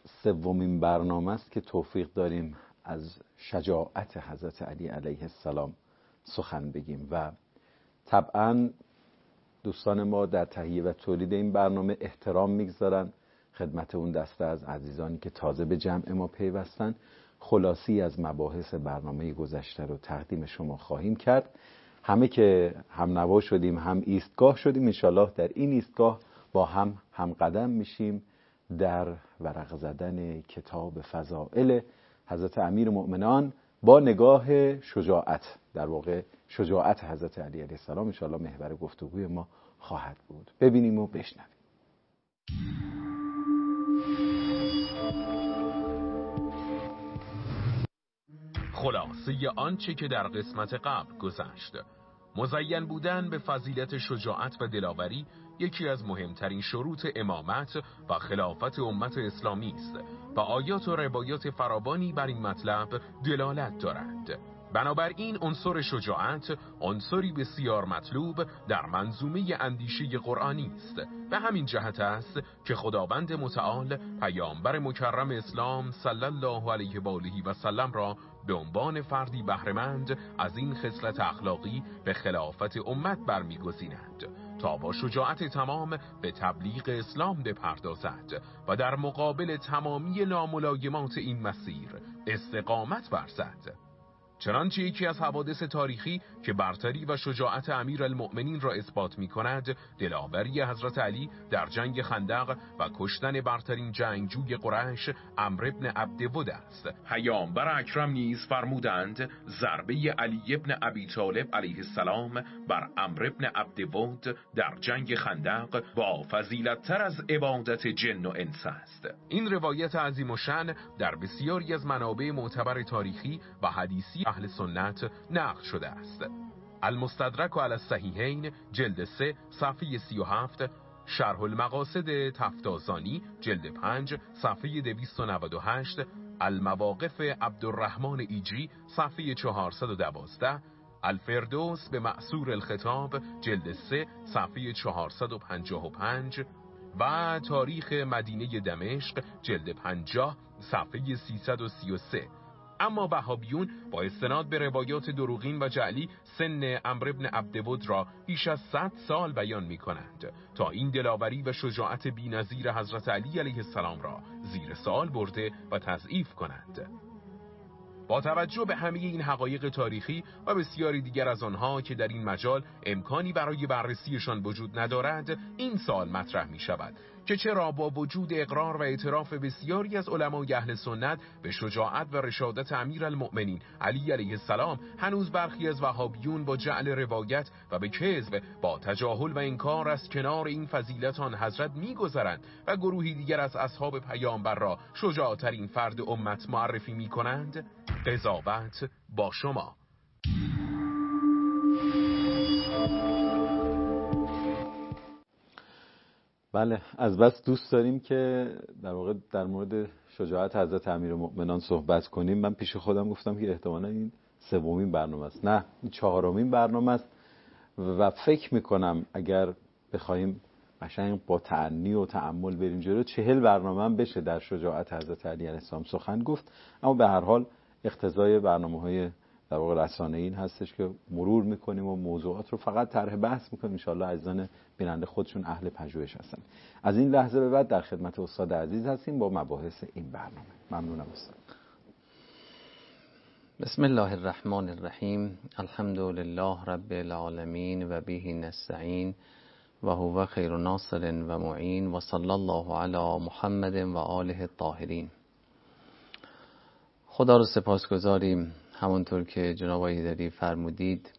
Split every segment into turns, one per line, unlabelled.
سومین برنامه است که توفیق داریم از شجاعت حضرت علی علیه السلام سخن بگیم و طبعا دوستان ما در تهیه و تولید این برنامه احترام میگذارن خدمت اون دسته از عزیزانی که تازه به جمع ما پیوستن. خلاصی از مباحث برنامه گذشته رو تقدیم شما خواهیم کرد. همه که هم نوا شدیم هم ایستگاه شدیم، انشالله در این ایستگاه با هم قدم میشیم در ورق زدن کتاب فضائل حضرت امیرالمؤمنان با نگاه شجاعت، در واقع شجاعت حضرت علی علیه السلام انشالله محور گفتگوی ما خواهد بود. ببینیم و بشنویم.
خلاصه آنچه که در قسمت قبل گذشت. مزین بودن به فضیلت شجاعت و دلاوری یکی از مهمترین شروط امامت و خلافت امت اسلامی است و آیات و روایات فراوانی بر این مطلب دلالت دارند. بنابراین عنصر شجاعت عنصری بسیار مطلوب در منظومه اندیشه قرآنی است. به همین جهت است که خداوند متعال پیامبر مکرم اسلام صلی الله علیه و آله و سلم را به عنوان فردی بهره‌مند از این خصلت اخلاقی به خلافت امت برمی‌گزیند تا با شجاعت تمام به تبلیغ اسلام بپردازد و در مقابل تمامی ناملایمات این مسیر استقامت ورزد. چنانچه یکی از حوادث تاریخی که برتری و شجاعت امیرالمؤمنین را اثبات می کند دلاوری حضرت علی در جنگ خندق و کشتن برترین جنگجوی قریش عمرو بن عبدود است. پیامبر اکرم نیز فرمودند ضربه علی بن ابی طالب علیه السلام بر عمرو بن عبدود در جنگ خندق با فضیلت تر از عبادت جن و انس است. این روایت عظیم الشأن در بسیاری از منابع معتبر تاریخی و حدیثی اهل سنت نقل شده است. المستدرک علی الصحیحین جلد 3 صفحه 37، شرح المقاصد تفتازانی جلد 5 صفحه 298، المواقف عبدالرحمن ایجی صفحه 412، الفردوس به مأثور الخطاب جلد 3 صفحه 455 و تاریخ مدینه دمشق جلد 50 صفحه 333. اما وهابیون با استناد به روایات دروغین و جعلی سن عمرو بن عبدود را بیش از 100 سال بیان می کنند تا این دلاوری و شجاعت بی‌نظیر حضرت علی علیه السلام را زیر سوال برده و تضعیف کنند. با توجه به همه این حقایق تاریخی و بسیاری دیگر از آنها که در این مجال امکانی برای بررسیشان وجود ندارد، این سوال مطرح می شود که چرا با وجود اقرار و اعتراف بسیاری از علمای اهل سنت به شجاعت و رشادت امیرالمؤمنین علی علیه السلام هنوز برخی از وهابیون با جعل روایت و به کذب با تجاهل و انکار از کنار این فضیلت آن حضرت می‌گذرند و گروهی دیگر از اصحاب پیامبر را شجاع‌ترین فرد امت معرفی می‌کنند؟ قضاوت با شما.
بله، از بس دوست داریم که در واقع در مورد شجاعت حضرت امیرالمؤمنان صحبت کنیم. من پیش خودم گفتم که احتمالاً این سومین برنامه است، نه این چهارمین برنامه است و فکر میکنم اگر بخوایم قشنگ با تأنی و تأمل بریم جلو 40 برنامه هم بشه در شجاعت حضرت علی علیه السلام سخن گفت. اما به هر حال اقتضای برنامه‌های در واقع رسانه‌ای این هستش که مرور میکنیم و موضوعات رو فقط طرح بحث میکنیم. انشالله عزیزان بیننده خودشون اهل پژوهش هستن. از این لحظه به بعد در خدمت استاد عزیز هستیم با مباحث این برنامه. ممنونم استاد.
بسم الله الرحمن الرحیم. الحمد لله رب العالمین و به نستعین و هو خیر ناصر و معین و صلی الله علی محمد و آله الطاهرین. خدا رو سپاسگزاریم، همونطور که جناب ایدری فرمودید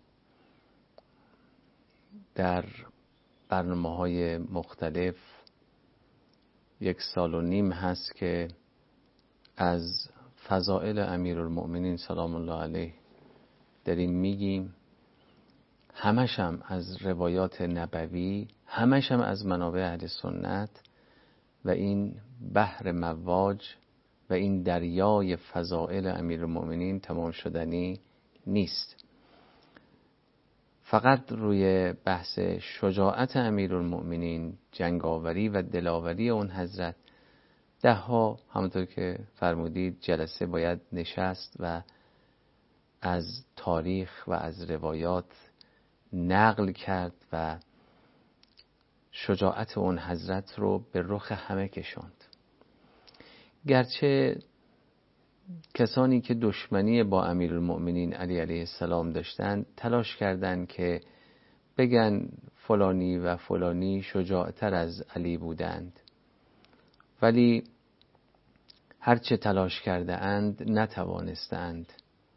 در برنامه‌های مختلف 1.5 سال هست که از فضائل امیرالمؤمنین سلام الله علیه داریم میگیم، همش هم از روایات نبوی، همش هم از منابع اهل سنت و این بحر مواج و این دریای فضائل امیرالمؤمنین تمام شدنی نیست. فقط روی بحث شجاعت امیرالمؤمنین، جنگاوری و دلاوری اون حضرت ده‌ها همونطور که فرمودید جلسه باید نشست و از تاریخ و از روایات نقل کرد و شجاعت اون حضرت رو به رخ همه کشاند. گرچه کسانی که دشمنی با امیرالمؤمنین علی علیه السلام داشتند تلاش کردند که بگن فلانی و فلانی شجاعتر از علی بودند، ولی هرچه تلاش کرده اند نتوانستند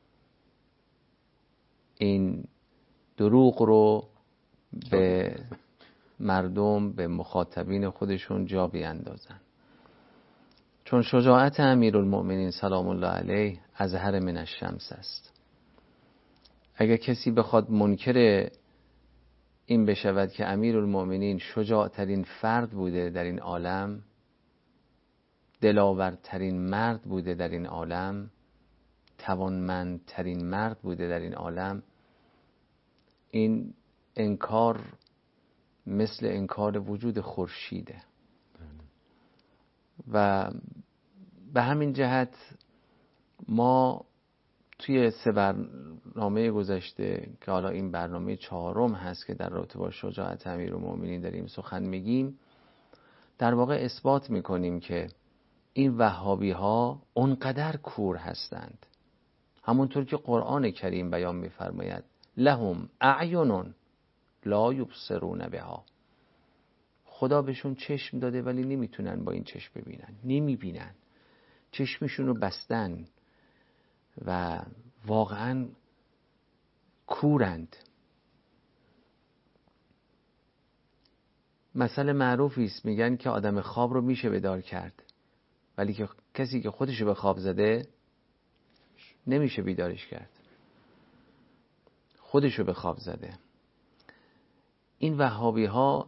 این دروغ رو به مردم، به مخاطبین خودشون جا بیاندازن. چون شجاعت امیرالمؤمنین سلام الله علیه اظهر من الشمس است. اگر کسی بخواد منکر این بشود که امیرالمؤمنین شجاعترین فرد بوده در این عالم، دلاورترین مرد بوده در این عالم، توانمندترین مرد بوده در این عالم، این انکار مثل انکار وجود خورشیده. و به همین جهت ما توی 3 برنامه گذشته که حالا این برنامه 4م هست که در رابطه با شجاعت امیرالمؤمنین داریم سخن میگیم، در واقع اثبات میکنیم که این وهابی ها اونقدر کور هستند، همونطور که قرآن کریم بیان میفرماید لهم اعین لا یبصرون بها. خدا بهشون چشم داده ولی نمیتونن با این چشم ببینن، نمیبینن، چشمشون رو بستن و واقعا کورند. مثل معروفی است، میگن که آدم خواب رو میشه بیدار کرد، ولی که کسی که خودشو به خواب زده نمیشه بیدارش کرد، خودشو به خواب زده. این وهابی ها،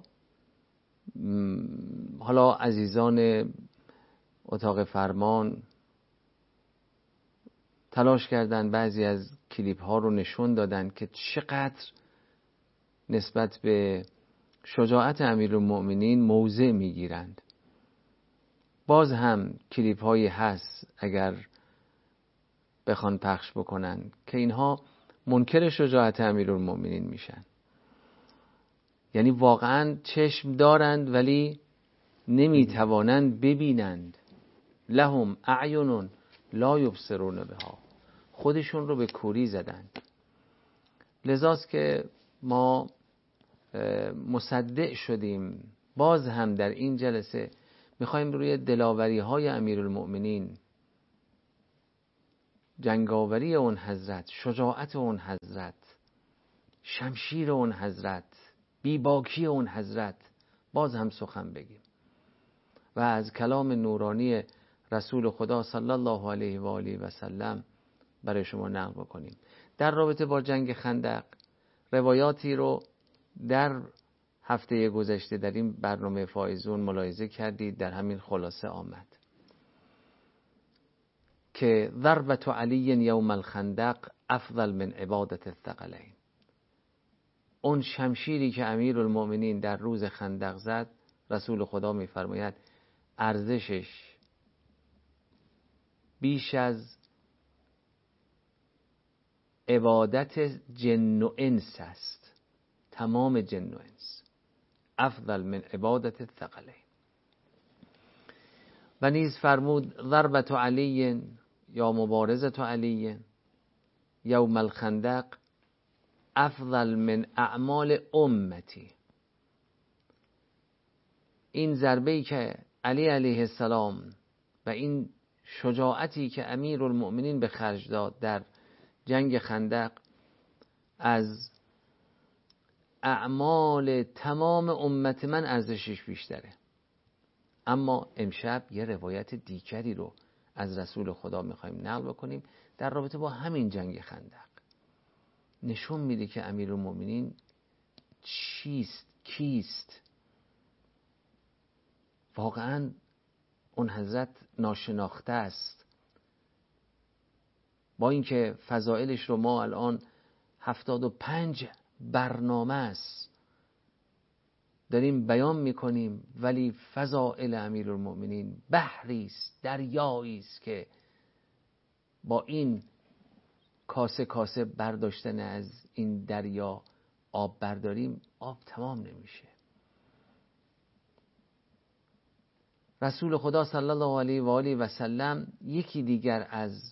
حالا عزیزان اتاق فرمان تلاش کردن بعضی از کلیپ ها رو نشون دادن که چقدر نسبت به شجاعت امیرالمؤمنین موضع میگیرند. باز هم کلیپ هایی هست اگر بخوان پخش بکنن که اینها منکر شجاعت امیرالمؤمنین میشن. یعنی واقعا چشم دارند ولی نمیتوانند ببینند. لهم اعین لا یبصرون بها. خودشون رو به کوری زدند. لذاست که ما مصدق شدیم باز هم در این جلسه میخوایم روی دلاوری های امیرالمؤمنین، جنگاوری اون حضرت، شجاعت اون حضرت، شمشیر اون حضرت، بیباکی اون حضرت باز هم سخن بگیم و از کلام نورانی رسول خدا صلی الله علیه و آله و سلم برای شما نقل بکنیم. در رابطه با جنگ خندق روایاتی رو در هفته گذشته در این برنامه فائزون ملاحظه کردید، در همین خلاصه آمد که ضربة علی یوم الخندق افضل من عبادت الثقلین. اون شمشیری که امیرالمؤمنین در روز خندق زد، رسول خدا میفرماید ارزشش بیش از عبادت جن و انس است، تمام جن و انس، افضل من عبادت الثقلین. و نیز فرمود ضربة علی یا مبارزة علی یوم الخندق افضل من اعمال امتی. این ضربه‌ای که علی علیه السلام و این شجاعتی که امیرالمؤمنین به خرج داد در جنگ خندق از اعمال تمام امت من ارزشش بیشتره. اما امشب یه روایت دیگری رو از رسول خدا میخوایم نقل بکنیم در رابطه با همین جنگ خندق. نشون میده که امیرالمؤمنین چیست، کیست. واقعا اون حضرت ناشناخته است. با اینکه فضائلش رو ما الان 75 برنامه است داریم بیان میکنیم، ولی فضائل امیرالمؤمنین بحری است، دریایی است که با این کاسه برداشتن از این دریا آب برداریم آب تمام نمیشه. رسول خدا صلی الله علیه و آله و سلم یکی دیگر از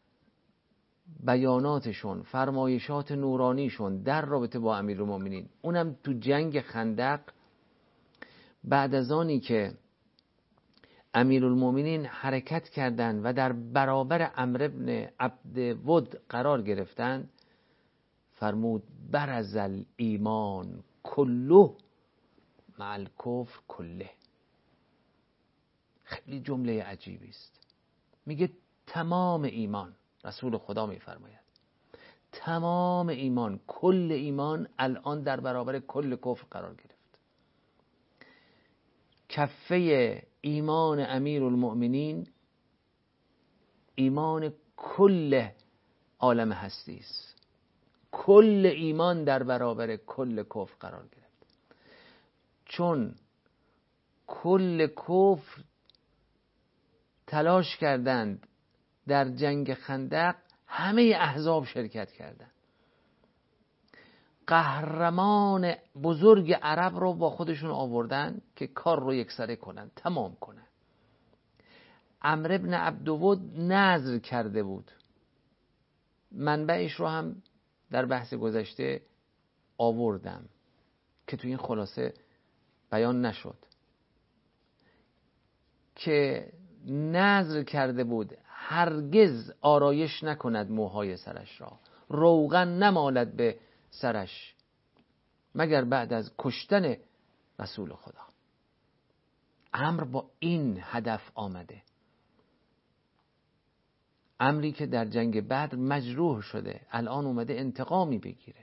بیاناتشون، فرمایشات نورانیشون در رابطه با امیرالمؤمنین، اونم تو جنگ خندق، بعد از آنی که امیرالمؤمنین حرکت کردند و در برابر عمرو بن عبدود قرار گرفتند، فرمود برز الایمان کله مع الکفر کله. خیلی جمله عجیبی است. میگه تمام ایمان، رسول خدا میفرماید تمام ایمان، کل ایمان الان در برابر کل کفر قرار گرفت. کفه ایمان امیرالمؤمنین ایمان کل عالم هستی است. کل ایمان در برابر کل کفر قرار گرفت، چون کل کفر تلاش کردند در جنگ خندق، همه احزاب شرکت کردند، قهرمان بزرگ عرب رو با خودشون آوردن که کار رو یکسره کنن، تمام کنن. عمرو بن عبدود نذر کرده بود، منبعش رو هم در بحث گذشته آوردم که تو این خلاصه بیان نشد، که نذر کرده بود هرگز آرایش نکند موهای سرش را، روغن نمالد به سرش مگر بعد از کشتن رسول خدا. عمرو با این هدف آمده، عمری که در جنگ بدر مجروح شده، الان اومده انتقامی بگیره.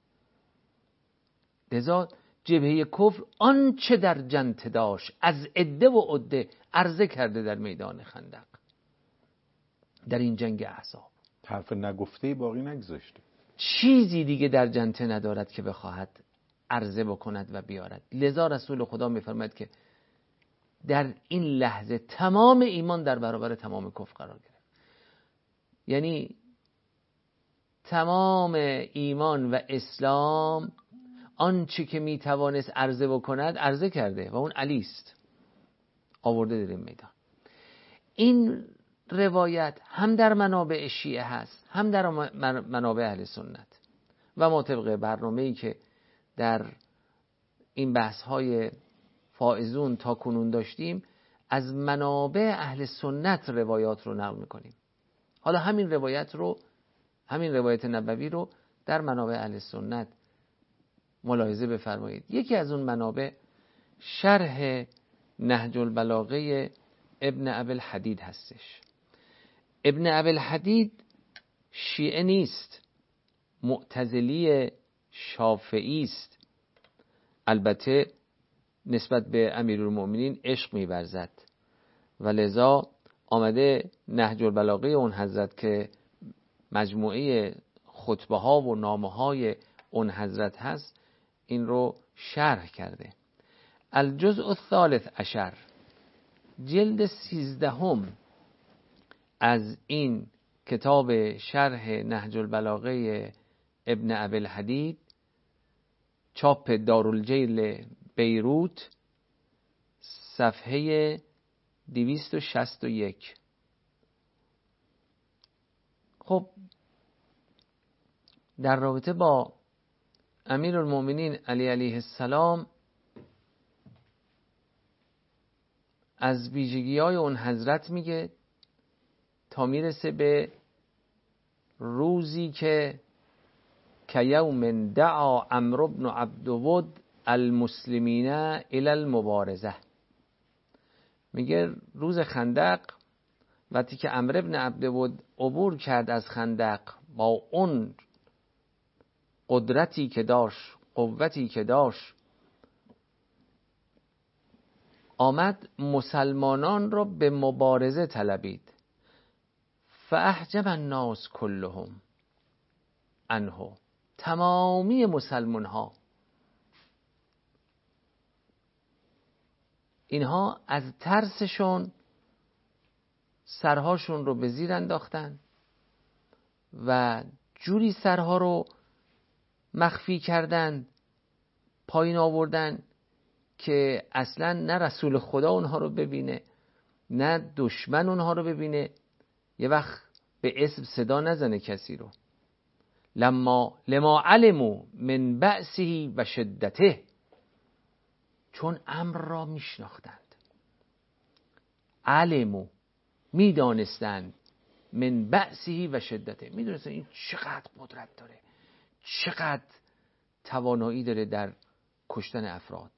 لذا جبهه کفر آنچه در جنت داشت از عده و عده عرضه کرده در میدان خندق، در این جنگ احزاب.
حرف نگفته باقی نگذاشته،
چیزی دیگه در جنت ندارد که بخواهد عرضه بکند و بیارد. لذا رسول خدا میفرماید که در این لحظه تمام ایمان در برابر تمام کفر قرار گرفت. یعنی تمام ایمان و اسلام آنچه که میتوانست عرضه بکند عرضه کرده و اون علی است، آورده در این میدان. این روایت هم در منابع شیعه هست، هم در منابع اهل سنت، و ما طبق برنامه‌ای که در این بحث‌های فائزون تا کنون داشتیم از منابع اهل سنت روایات رو نقل می‌کنیم. حالا همین روایت نبوی رو در منابع اهل سنت ملاحظه بفرمایید. یکی از اون منابع شرح نهج البلاغه ابن ابی الحدید هستش. ابن ابی الحدید شیعه نیست، معتزلی شافعی است. البته نسبت به امیرالمؤمنین عشق می‌ورزد و لذا آمده نهج البلاغه اون حضرت که مجموعه خطبه ها و نامه های اون حضرت هست این رو شرح کرده. الجزء الثالث عشر، جلد 13 از این کتاب شرح نهج البلاغه ابن ابی الحدید، چاپ دارالجیل بیروت، صفحه 261. خب در رابطه با امیرالمؤمنین علی علیه السلام از ویژگی‌های اون حضرت میگه تا میرسه به روزی که یوم دعا عمرو بن عبدود المسلمین الی المبارزه. میگه روز خندق وقتی که عمرو بن عبدود عبور کرد از خندق با اون قدرتی که داشت، قوتی که داشت، آمد مسلمانان را به مبارزه طلبید. فاحجب الناس کلهم عنه، تمامی مسلمان ها اینها از ترسشون سرهاشون رو به زیر انداختن و جوری سرها رو مخفی کردن، پایین آوردن که اصلا نه رسول خدا اونها رو ببینه نه دشمن اونها رو ببینه، یه وقت به اسم صدا نزنه کسی رو. لما علموا من بأسه و شدته، چون امر را میشناختند، علموا میدانستند، من بأسه و شدته میدونستند این چقدر قدرت داره، چقدر توانایی داره در کشتن افراد.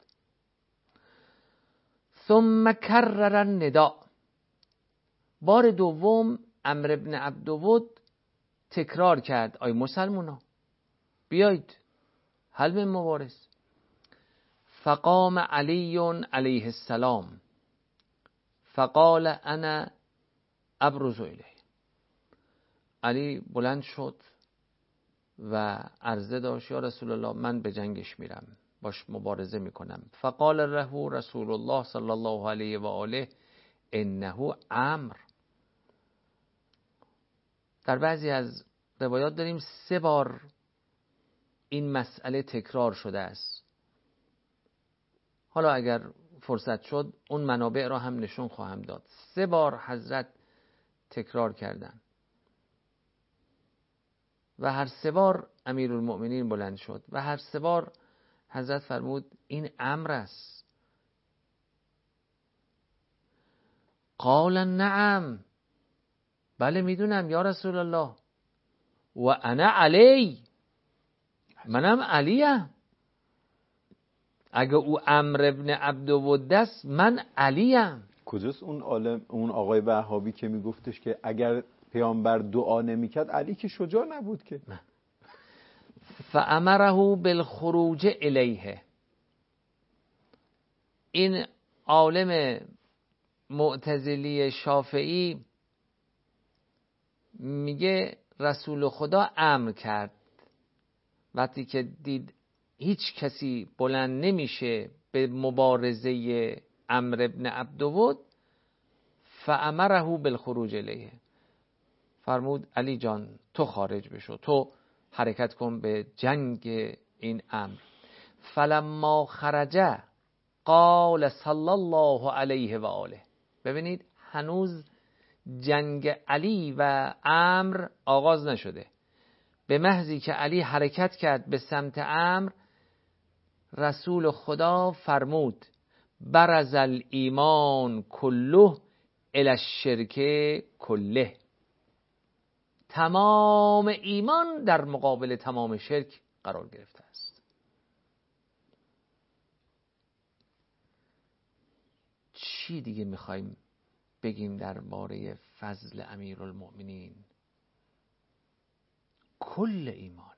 ثم کرر النداء، بار دوم عمرو بن عبدود تکرار کرد آی مسلمونا بیایید حل من مبارز. فقام علی علیه السلام فقال انا ابرز الیه، علی بلند شد و عرضه داشت یا رسول الله من به جنگش میرم، باش مبارزه میکنم. فقال له رسول الله صلی الله علیه و آله انه امر. در بعضی از روایات داریم 3 بار این مسئله تکرار شده است. حالا اگر فرصت شد اون منابع را هم نشون خواهم داد. 3 بار حضرت تکرار کردن و هر 3 بار امیرالمؤمنین بلند شد و هر 3 بار حضرت فرمود این امر است. قال نعم، بله میدونم یا رسول الله، و انا علی، منم علیم. اگه او عمرو ابن عبدود است من علیم.
کجاست اون آقای وهابی که میگفتش که اگر پیامبر دعا نمیکرد علی که شجاع نبود که؟
فامره بالخروج الیه. این عالم معتزلی شافعی میگه رسول خدا امر کرد وقتی که دید هیچ کسی بلند نمیشه به مبارزه عمرو ابن عبدود، فامره بالخروج الیه، فرمود علی جان تو خارج بشو، تو حرکت کن به جنگ این امر. فلما خرج قال صلی الله علیه و آله. ببینید هنوز جنگ علی و امر آغاز نشده، به محضی که علی حرکت کرد به سمت امر، رسول خدا فرمود برز الایمان کله الی الشرک کله. تمام ایمان در مقابل تمام شرک قرار گرفته است. چی دیگه میخوایم بگیم درباره فضل امیرالمؤمنین؟ کل ایمانه،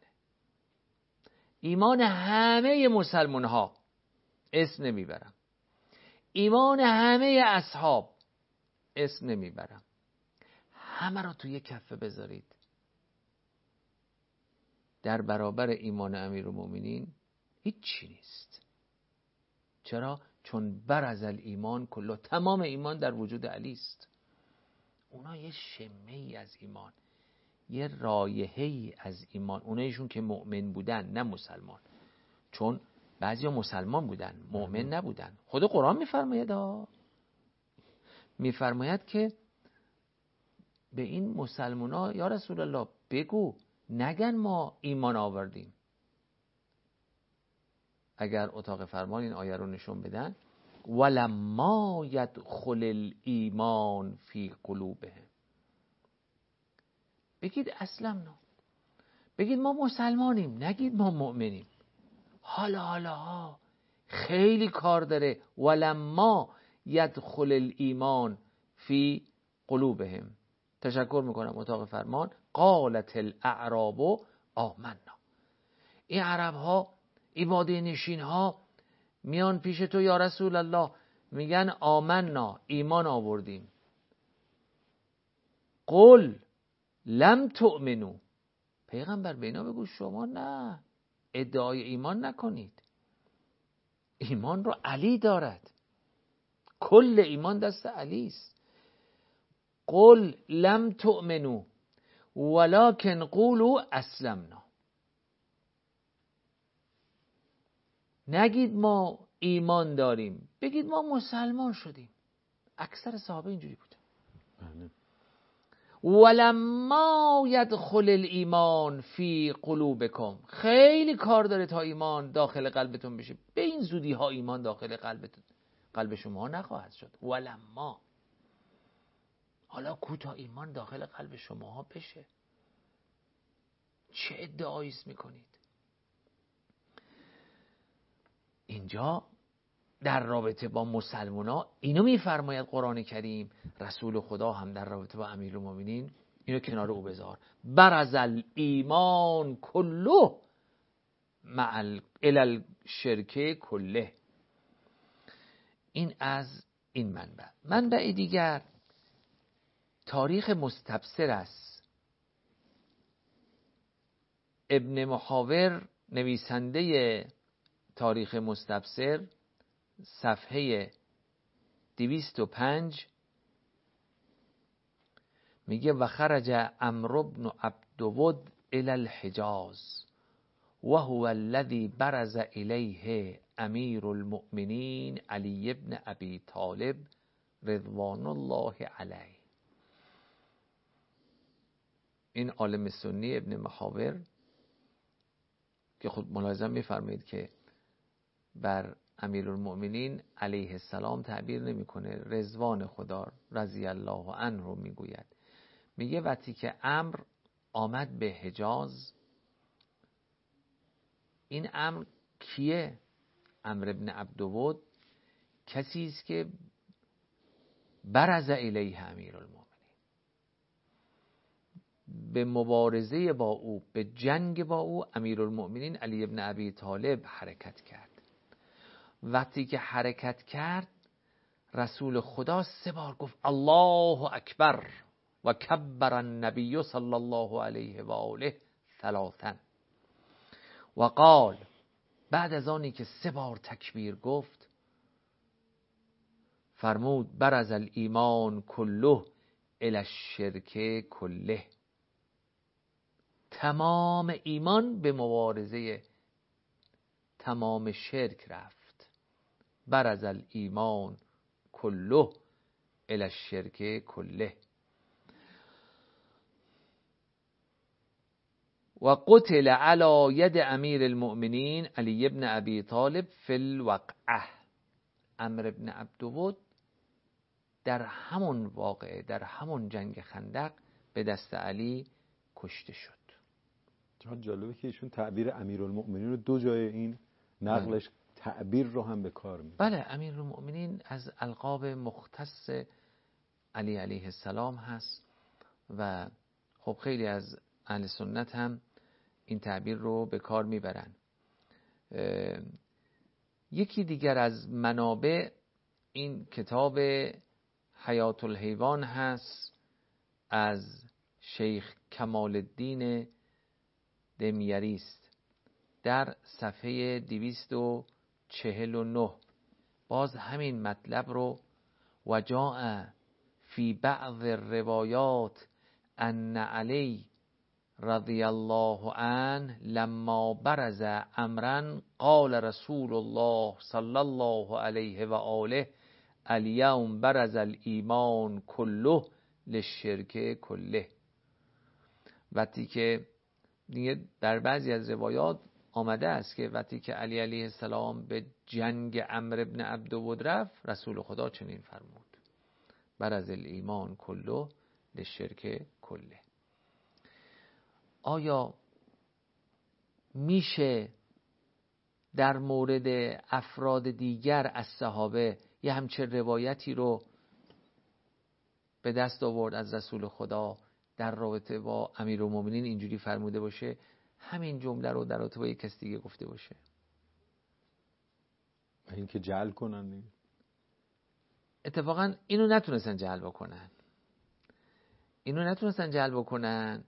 ایمان همه مسلمان ها، اسم نمیبرم، ایمان همه اصحاب اسم نمیبرم، همه را توی کفه بذارید در برابر ایمان امیرالمؤمنین هیچی نیست. چرا؟ چون برز الایمان کله، تمام ایمان در وجود علی است. اونا یه شمه‌ای از ایمان، یه رایحه‌ای از ایمان، اونایشون که مؤمن بودن نه مسلمان، چون بعضیا مسلمان بودن مؤمن نبودن. خود قرآن میفرماید که به این مسلمانا یا رسول الله بگو نگن ما ایمان آوردیم. اگر اتاق فرمان این آیه رو نشون بدن، ولما یدخل الایمان فی قلوبهم، بگید اسلمنا، بگید ما مسلمانیم، نگید ما مؤمنیم. حالا خیلی کار داره. ولما یدخل الایمان فی قلوبهم. تشکر میکنم اتاق فرمان. قالت الاعراب آمنا. این عرب ها، این باده نشین ها میان پیش تو یا رسول الله، میگن آمنا، ایمان آوردیم. قل لم تؤمنو، پیغمبر به اینا بگو شما نه، ادعای ایمان نکنید، ایمان رو علی دارد. کل ایمان دست علی است. قل لم تؤمنوا ولکن قولوا اسلمنا. نگید ما ایمان داریم، بگید ما مسلمان شدیم. اکثر صحابه اینجوری بودن. ولما یدخل الایمان فی قلوبکم. خیلی کار داره تا ایمان داخل قلبتون بشه. به این زودی ها ایمان داخل قلب شما نخواهد شد. ولما، حالا کوتا ایمان داخل قلب شما ها بشه. چه ادعایی میکنید؟ اینجا در رابطه با مسلمونا اینو میفرماید قرآن کریم. رسول خدا هم در رابطه با امیرالمومنین اینو کنار او بذار. برز الایمان کله مع الشرک کله. این از این منبع دیگر تاریخ مستبصر است. ابن محاور نویسنده تاریخ مستبصر صفحه 205 میگه و خرج عمرو بن عبدود الى الحجاز و هو الذي برز الیه امیر المؤمنین علی بن ابی طالب رضوان الله علیه. این عالم سنی ابن محاور که خود ملاحظه میفرمایید که بر امیرالمؤمنین علیه السلام تعبیر نمیکنه، رضوان خدا رضی الله عنه رو میگوید. میگه وقتی که امر آمد به حجاز، این امر کیه؟ امر ابن عبدود کسی است که برز الیه امیرالمؤمنین، به مبارزه با او، به جنگ با او امیرالمؤمنین علی ابن ابی طالب حرکت کرد. وقتی که حرکت کرد رسول خدا 3 بار گفت الله اکبر و کبر النبی صلی الله علیه و آله 3 و قال، بعد از آنی که 3 بار تکبیر گفت فرمود برز الایمان کله الی الشرک کله. تمام ایمان به مبارزه تمام شرک رفت. برز الایمان کله الی الشرک کله. و قتل علی ید امیر المؤمنین علی ابن ابی طالب فی الوقعه. عمرو ابن عبدود در همون واقعه، در همون جنگ خندق به دست علی کشته شد.
چقدر جالبه که ایشون تعبیر امیرالمؤمنین رو 2 جای این نقلش تعبیر رو هم به کار می‌بره.
بله، امیرالمؤمنین از القاب مختص علی علیه السلام هست و خب خیلی از اهل سنت هم این تعبیر رو به کار میبرن. یکی دیگر از منابع این کتاب حیات الحیوان هست از شیخ کمال الدین دمیری است. در صفحه 249 باز همین مطلب رو و جاء فی بعض الروایات ان علی رضی الله عنه لما برز امرا قال رسول الله صلی الله علیه و آله الیوم برز الایمان کله للشرک کله. وقتی که در بعضی از روایات آمده است که وقتی که علی علیه السلام به جنگ عمرو ابن عبدود رفت، رسول خدا چنین فرمود برز الایمان کله للشرک کله. آیا میشه در مورد افراد دیگر از صحابه یه همچه روایتی رو به دست آورد از رسول خدا در رابطه با امیرالمومنین اینجوری فرموده باشه، همین جمله رو در رابطه با یک کس دیگه گفته باشه؟
این که جعل کنن دیگه.
اتفاقا اینو نتونستن جعل بکنن.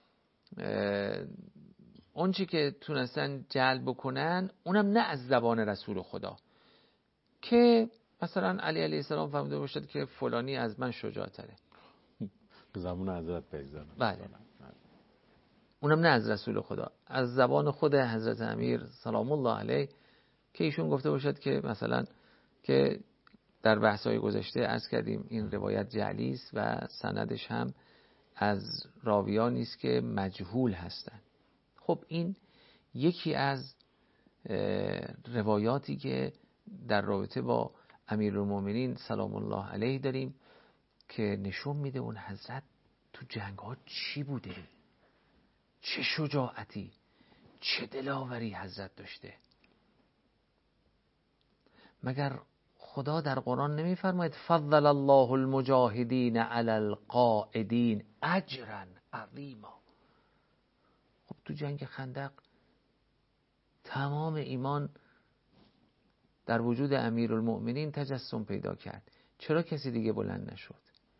اون چی که تونستن جعل بکنن اونم نه از زبان رسول خدا، که مثلا علی علیه السلام فهمیده باشد که فلانی از من شجاع تره،
زمان حضرت بگذارم.
بله، اونم نه از رسول خدا، از زبان خود حضرت امیر سلام الله علیه که ایشون گفته باشد که مثلا که در بحث‌های گذشته عرض کردیم این روایت جعلی است و سندش هم از راویانی است که مجهول هستند. خب این یکی از روایاتی که در رابطه با امیرالمومنین سلام الله علیه داریم که نشون میده اون حضرت تو جنگ‌ها چی بوده، چه شجاعتی، چه دلاوری حضرت داشته. مگر خدا در قرآن نمیفرماید فضل الله المجاهدین علی القاعدین اجرا عظیما؟ خب تو جنگ خندق تمام ایمان در وجود امیرالمؤمنین تجسم پیدا کرد، چرا کسی دیگه بلند نشد؟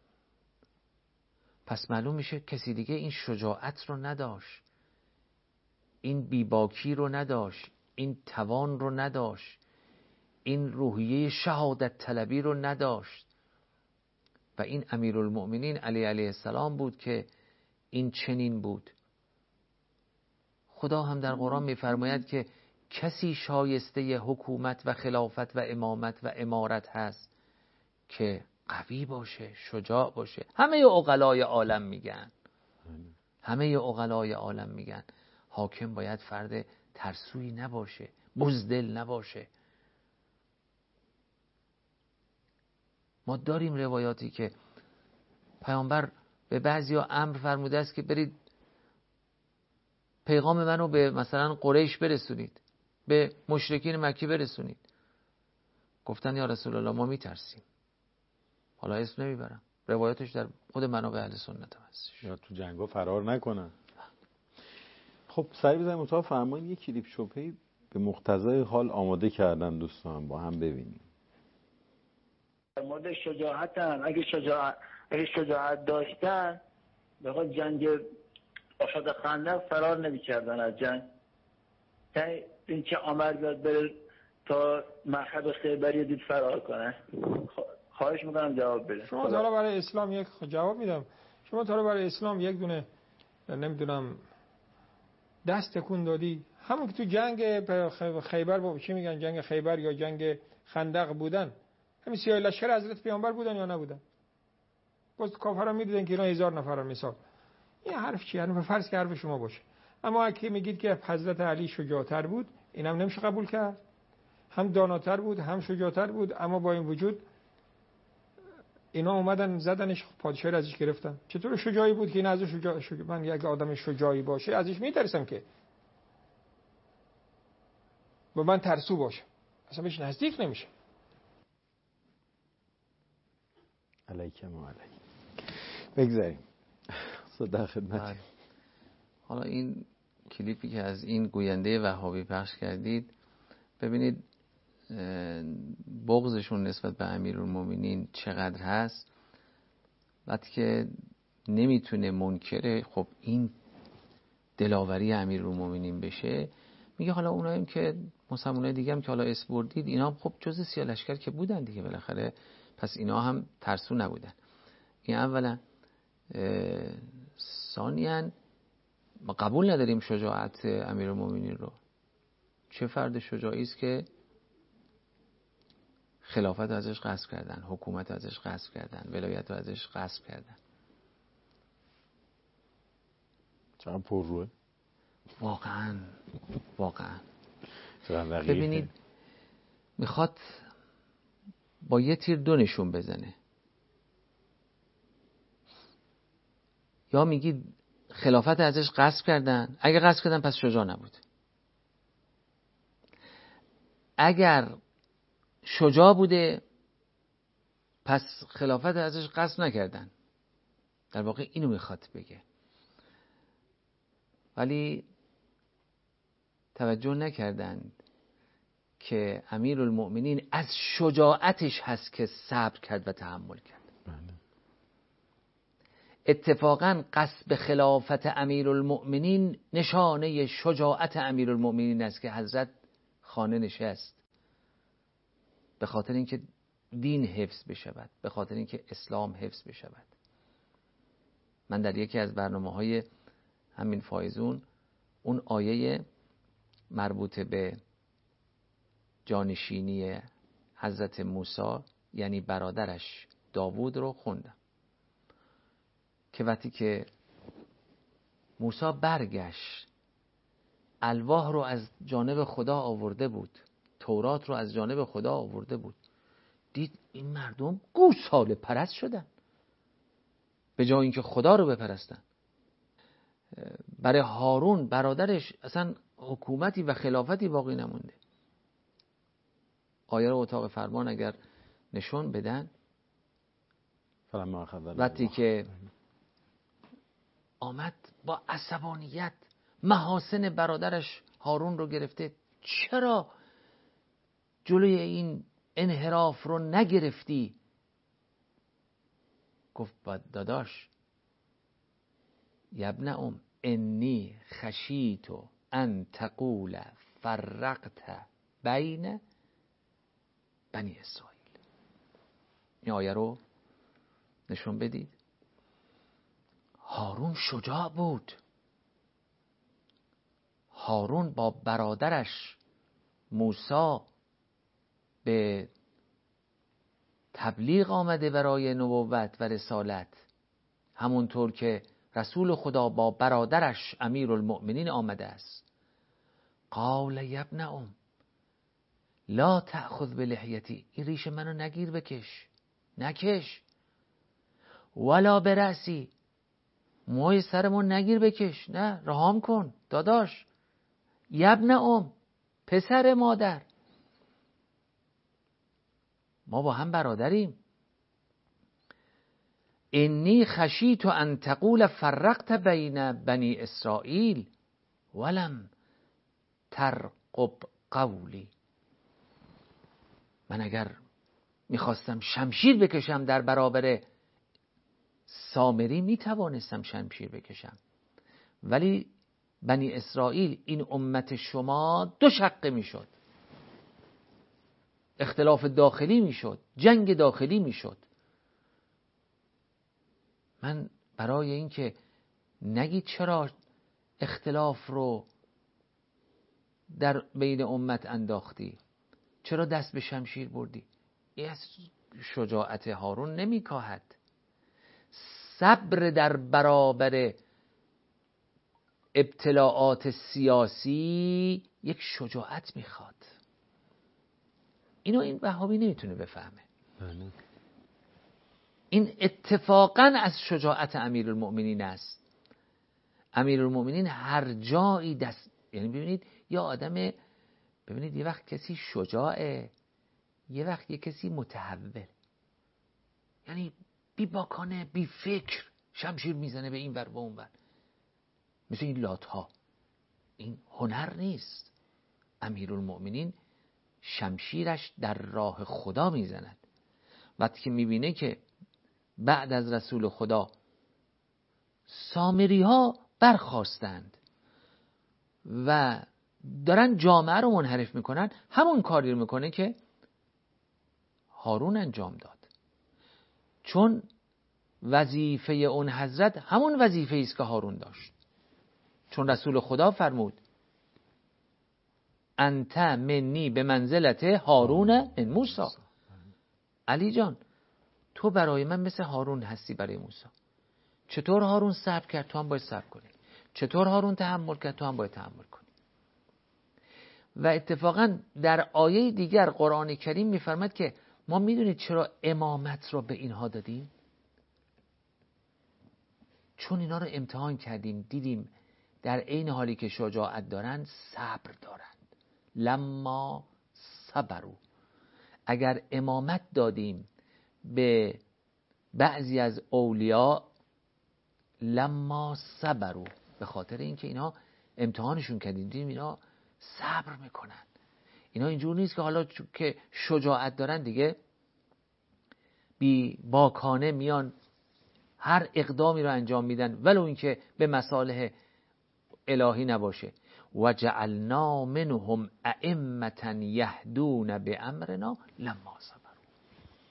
پس معلوم میشه کسی دیگه این شجاعت رو نداشت، این بیباکی رو نداشت، این توان رو نداشت، این روحیه شهادت طلبی رو نداشت و این امیرالمؤمنین علی علیه السلام بود که این چنین بود. خدا هم در قرآن میفرماید که کسی شایسته حکومت و خلافت و امامت و امارت هست که قوی باشه، شجاع باشه. همه عقلای عالم میگن، همه عقلای عالم میگن حاکم باید فرد ترسویی نباشه، بزدل نباشه. ما داریم روایاتی که پیامبر به بعضیا امر فرموده است که برید پیغام منو به مثلا قریش برسونید، به مشرکین مکی برسونید. گفتن یا رسول الله ما میترسیم. حالا اسم نمیبرم، روایاتش در خود منابع اهل سنت هم هستش.
یا تو جنگا فرار نکنن. خب سعی بزنیم اتاق فرمان یک کلیپ شبهی به مقتضای حال آماده کردن دوستان، با هم ببینیم.
در مورد شجاعت هم اگه شجاعت داشتن به خود جنگ احد خندق فرار نمی‌کردن از جنگ. این که عمر بیاد بره تا مرحب خیبر دید فرار کنه. خواهش میکنم جواب بده.
شما تا برای اسلام یک جواب میدم. شما تا برای اسلام یک دونه نمیدونم دست تکون دادی؟ همون که تو جنگ خیبر با چی میگن، جنگ خیبر یا جنگ خندق بودن، همین سیاه لشکر حضرت پیامبر بودن یا نبودن؟ باز کافرا میدیدن که اینا 1000 نفرن. مثال این حرف چیه؟ حرف فرض که حرف شما باشه. اما اگه میگید که حضرت علی شجاعتر بود، اینم نمیشه قبول کرد. هم داناتر بود، هم شجاعتر بود، اما با این وجود اینا اومدن زدنش، پادشاه ازش گرفتن. چطور شجاعی بود که این ازش شجاع من اگه آدم شجاعی باشه ازش میترسم که با من ترسو باشه، اصلا بهش نزدیک نمیشه.
علیکم و علیکم. بگذاریم صدا خدمت.
حالا این کلیپی که از این گوینده وهابی پخش کردید، ببینید بغضشون نسبت به امیرالمومنین چقدر هست. وقتی که نمیتونه منکر خب این دلاوری امیرالمومنین بشه، میگه حالا اوناییم که مسلمانای دیگه هم که حالا اسم بردید، اینا خب جز سیاه لشکر که بودن دیگه بالاخره، پس اینا هم ترسو نبودن. این اولا. ثانیاً ما قبول نداریم شجاعت امیرالمومنین رو. چه فرد شجاعی است که خلافت ازش غصب کردن، حکومت ازش غصب کردن، ولایت ازش غصب کردن.
چقدر پر روه.
واقعا
دقیقه.
ببینید میخواد با یه تیر دو نشون بزنه. یا میگید خلافت ازش غصب کردن، اگه غصب کردن پس شجاع نبود. اگر شجاع بوده پس خلافت ازش غصب نکردن. در واقع اینو میخواد بگه. ولی توجه نکردند که امیرالمؤمنین از شجاعتش هست که صبر کرد و تحمل کرد. اتفاقاً غصب خلافت امیرالمؤمنین نشانه شجاعت امیرالمؤمنین است که حضرت خانه نشست، به خاطر اینکه دین حفظ بشود، به خاطر اینکه اسلام حفظ بشود. من در یکی از برنامه‌های همین فایزون اون آیه مربوط به جانشینی حضرت موسی یعنی برادرش داوود رو خوندم که وقتی که موسی برگشت الواح رو از جانب خدا آورده بود، تورات رو از جانب خدا آورده بود، دید این مردم گوساله پرست شدن به جای اینکه خدا رو بپرستن. برای هارون برادرش اصلا حکومتی و خلافتی باقی نمونده. آیه رو اتاق فرمان اگر نشون بدن، وقتی که آمد با عصبانیت محاسن برادرش هارون رو گرفته، چرا جلوی این انحراف رو نگرفتی؟ گفت داداش یبن انی خشیت ان تقول فرقت بین بنی اسرائیل. این آیه رو نشون بدید. هارون شجاع بود. هارون با برادرش موسی به تبلیغ آمده برای نبوت و رسالت، همونطور که رسول خدا با برادرش امیرالمؤمنین آمده است. قال یبن لا تأخذ بلحیتی، این ریش منو نگیر بکش، نکش. ولا برأسی، موی سرمون نگیر بکش، نه رهام کن داداش. یبن پسر مادر، ما با هم برادریم. انی خشیت ان تقول فرقت بین بنی اسرائیل ولم ترقب قولی. من اگر میخواستم شمشیر بکشم در برابر سامری میتوانستم شمشیر بکشم، ولی بنی اسرائیل این امت شما دو شقه میشد، اختلاف داخلی میشد، جنگ داخلی میشد. من برای اینکه نگید چرا اختلاف رو در بین امت انداختی، چرا دست به شمشیر بردی، این از شجاعت هارون نمیکاهد. صبر در برابر ابتلاعات سیاسی یک شجاعت میخواد. اینو این وهابی نمیتونه بفهمه. این اتفاقا از شجاعت امیرالمؤمنین است. امیرالمؤمنین هر جایی دست، یعنی ببینید یه آدم، ببینید یه وقت کسی شجاعه، یه وقت یه کسی متحول، یعنی بی باکانه بی فکر شمشیر میزنه به این ور و اون ور، مثل این لاتها. این هنر نیست. امیرالمؤمنین شمشیرش در راه خدا میزند. وقتی که میبینه که بعد از رسول خدا سامری ها برخاستند و دارن جامعه رو منحرف میکنن، همون کاری رو میکنه که هارون انجام داد. چون وظیفه اون حضرت همون وظیفه است که هارون داشت. چون رسول خدا فرمود انت منی به منزلت هارون من موسی. علی جان تو برای من مثل هارون هستی برای موسی. چطور هارون صبر کرد تو هم باید صبر کنی، چطور هارون تحمل کرد تو هم باید تحمل کنی. و اتفاقا در آیه دیگر قرآن کریم میفرماد که ما میدونید چرا امامت را به اینها دادیم؟ چون اینا رو امتحان کردیم، دیدیم در عین حالی که شجاعت دارن صبر دارن. لما صبروا، اگر امامت دادیم به بعضی از اولیاء، لما صبروا، به خاطر اینکه اینا امتحانشون کردیم، دیدیم اینا صبر میکنن. اینا اینجور نیست که حالا که شجاعت دارن دیگه بی باکانه میان هر اقدامی رو انجام میدن ولو اینکه به مصالح الهی نباشه. و جعلنا منهم ائمة یهدون بامرنا لما صبروا.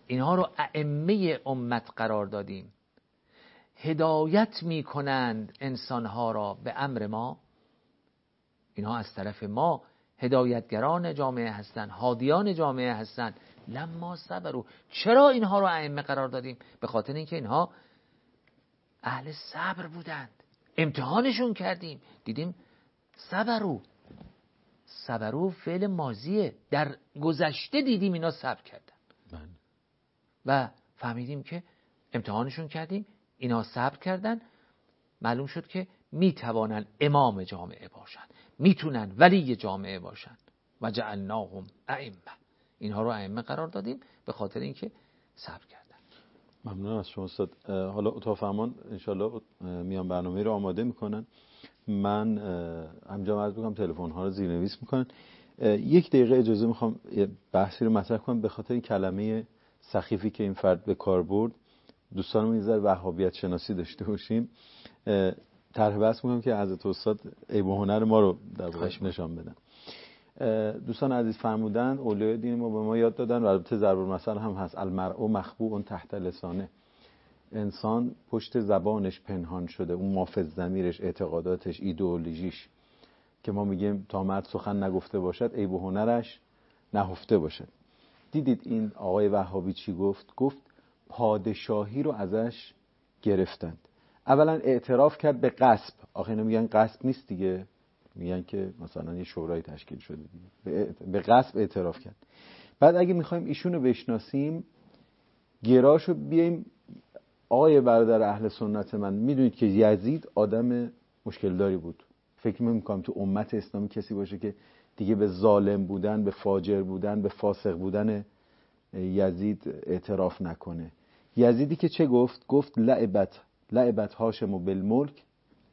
اینها رو ائمه امت قرار دادیم، هدایت میکنند انسانها را به امر ما. اینها از طرف ما هدایتگران جامعه هستند، هادیان جامعه هستند. لما صبروا. چرا اینها رو ائمه قرار دادیم؟ به خاطر اینکه اینها اهل صبر بودند. امتحانشون کردیم، دیدیم صبروا فعل ماضیه، در گذشته دیدیم اینا صبر کردن و فهمیدیم که امتحانشون کردیم، اینا صبر کردن، معلوم شد که میتوانن امام جامعه باشن، میتونن ولی جامعه باشن. و جعلناهم ائمه، اینها رو ائمه قرار دادیم به خاطر اینکه صبر کردن.
ممنون از شما استاد. حالا اتاق فرمان انشالله میان برنامه رو آماده میکنن، من همجا عرض بکنم تلفن ها رو زیرنویس میکنن. 1 دقیقه اجازه میخوام یه بحثی رو مطرح کنم به خاطر این کلمه سخیفی که این فرد به کار برد. دوستانم یه ذره وهابیت شناسی داشته باشیم. طرح بحث میکنم که حضرت استاد عیب و هنر ما رو در واقع نشان بدن. دوستان عزیز فرمودن اولیای دین ما به ما یاد دادن و البته ضرب المثل هم هست، المرء مخبوء تحت لسانه. انسان پشت زبانش پنهان شده، اون مافز ضمیرش، اعتقاداتش، ایدئولوژیش، که ما میگیم تا مرد سخن نگفته باشد عیب و هنرش نهفته باشد. دیدید این آقای وهابی چی گفت پادشاهی رو ازش گرفتند. اولا اعتراف کرد به غصب. آخه اینا میگن غصب نیست دیگه، میگن که مثلا یه شورای تشکیل شده دیگه. به غصب اعتراف کرد. بعد اگه میخوایم ایشونو بشناسیم گراشو بیایم. آقای برادر اهل سنت من، میدونید که یزید آدم مشکل داری بود. فکر نمی‌کنم تو امت اسلامی کسی باشه که دیگه به ظالم بودن، به فاجر بودن، به فاسق بودن یزید اعتراف نکنه. یزیدی که چه گفت لعبت هاشم بالملک،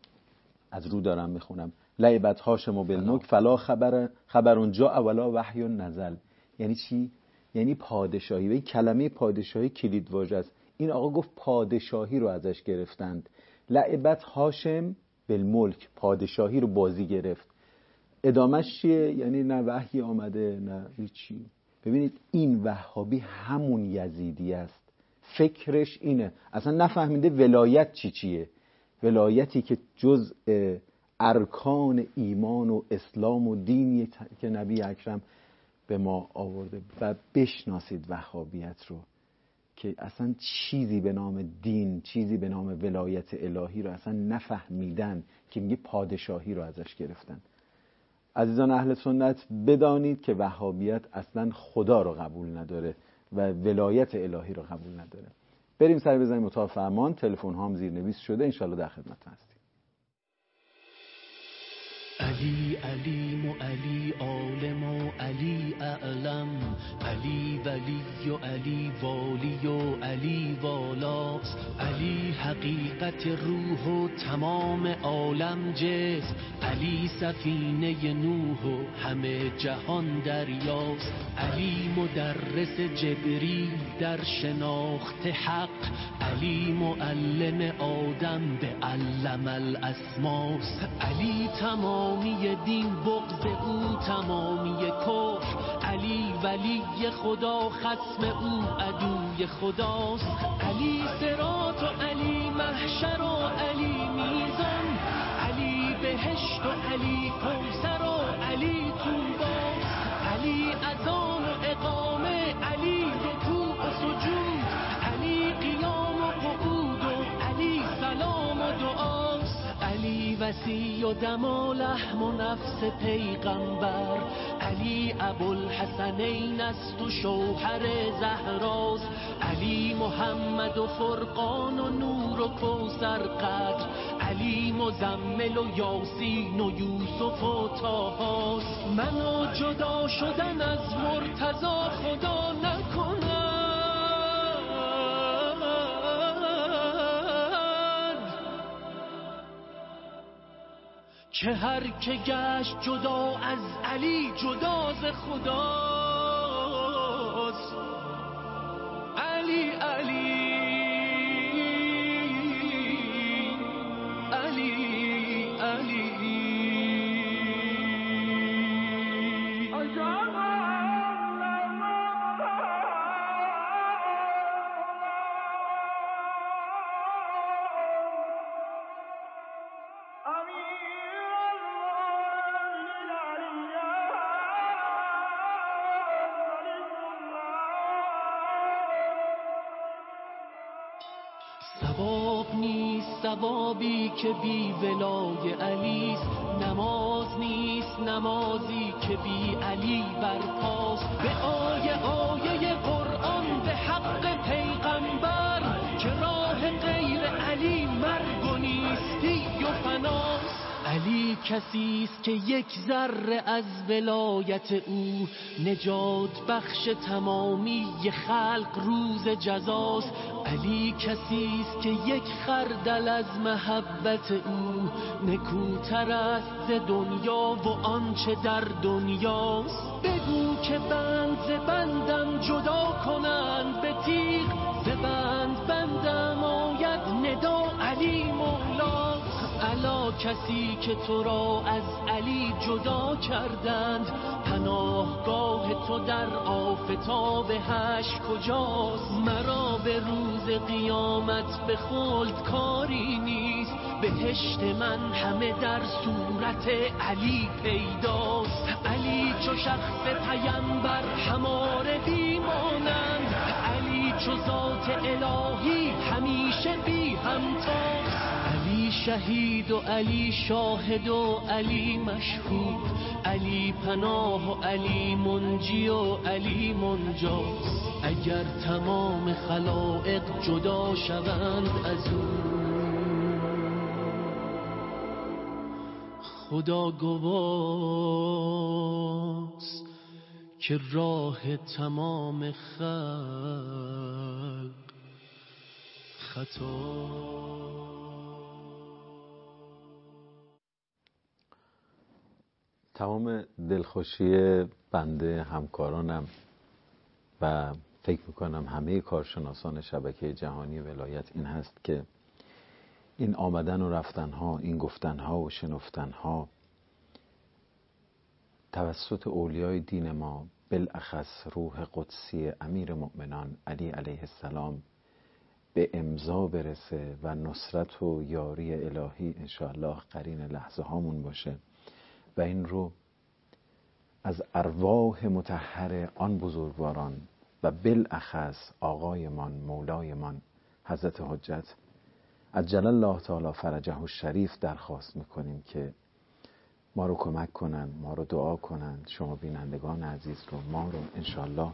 از رو دارم میخونم، لعبت هاشم بالملک فلا خبر اونجا ولا وحی نزل. یعنی چی؟ یعنی پادشاهی. و این کلمه پادشاهی کلید واژه است. این آقا گفت پادشاهی رو ازش گرفتند. لعبت هاشم بالملک، پادشاهی رو بازی گرفت. ادامش چیه؟ یعنی نه وحی آمده نه هیچی. ببینید این وهابی همون یزیدی است، فکرش اینه، اصلا نفهمیده ولایت چیه. ولایتی که جزء ارکان ایمان و اسلام و دینی که نبی اکرم به ما آورده. و بشناسید وهابیت رو که اصلا چیزی به نام دین، چیزی به نام ولایت الهی رو اصلا نفهمیدن، که میگه پادشاهی رو ازش گرفتن. عزیزان اهل سنت بدانید که وهابیت اصلا خدا رو قبول نداره و ولایت الهی رو قبول نداره. بریم سر بزنیم اتاق فرمان. تلفن ها هم زیرنویس شده، انشالله در خدمت هستیم.
علی علیم و علی عالم و علی اعلم، علی ولی و علی والی و علی والاست، علی حقیقت روح و تمام عالم جسم، علی سفینه نوح و همه جهان دریاست، علی مدرس جبریل در شناخت حق، علی معلم آدم به علم الاسماست، علی تمامی دین بغض او تمامی کفر، علی ولی خدا خصم او عدوی خداست، علی صراط و علی محشر و علی میزان، علی بهشت و علی کوثر و علی طوباست، علی اذان و اقامه، علی رکوع و سجود، علی قیام و قعود و علی سلام و دعاست، علی وصی و دم و لحم و نفس پیغمبر، علی ابوالحسنین است و شوهر زهراست، علی محمد و فرقان و نور و کوثر قدر، علی مزمل و یاسین و یوسف و طاهاست، منو جدا شدن از مرتضی خدا نکنه، که هر که گشت جدا از علی جدا ز خداست، علی علی علی علی ثواب نیست ثوابی که بی ولای علیست، نماز نیست نمازی که بی علی برپاست. به آیه قرآن به حق پیغمبر که راه غیر علی مرگ و نیستی و فناست. علی کسی است که یک ذره از ولایت او نجات بخش تمامی خلق روز جزاست. علی کسی است که یک خردل از محبت او نکوتر است ز دنیا و آنچه در دنیاست. بگو که بند ز بندم جدا کنند به تیغ، ز بند بندم آید ندا علی مولاست. الا کسی که تو را از علی جدا کردند، پناهگاه تو در آفتاب حشر کجاست؟ مرا به روز قیامت به خلد کاری نیست، بهشت من همه در صورت علی پیداست. علی چو شخص پیمبر هماره بیمانند، علی چو ذات الهی همیشه بی همتاست. علی شهید و علی شاهد و علی مشهود، علی پناه و علی منجی و علی منجاست. اگر تمام خلائق جدا شوند از او، خدا گواست که راه تمام خلق خطا.
تمام دلخوشی بنده، همکارانم و فکر میکنم همه کارشناسان شبکه جهانی ولایت این هست که این آمدن و رفتنها، این گفتنها و شنفتنها توسط اولیای دین ما، بالاخص روح قدسی امیر مؤمنان علی علیه السلام به امضا برسه و نصرت و یاری الهی انشاءالله قرین لحظه هامون باشه و این رو از ارواح مطهر آن بزرگواران و بالاخص آقایمان مولایمان حضرت حجت عجل الله تعالی فرجه الشریف درخواست میکنیم که ما رو کمک کنن، ما رو دعا کنن، شما بینندگان عزیز رو، ما رو انشاءالله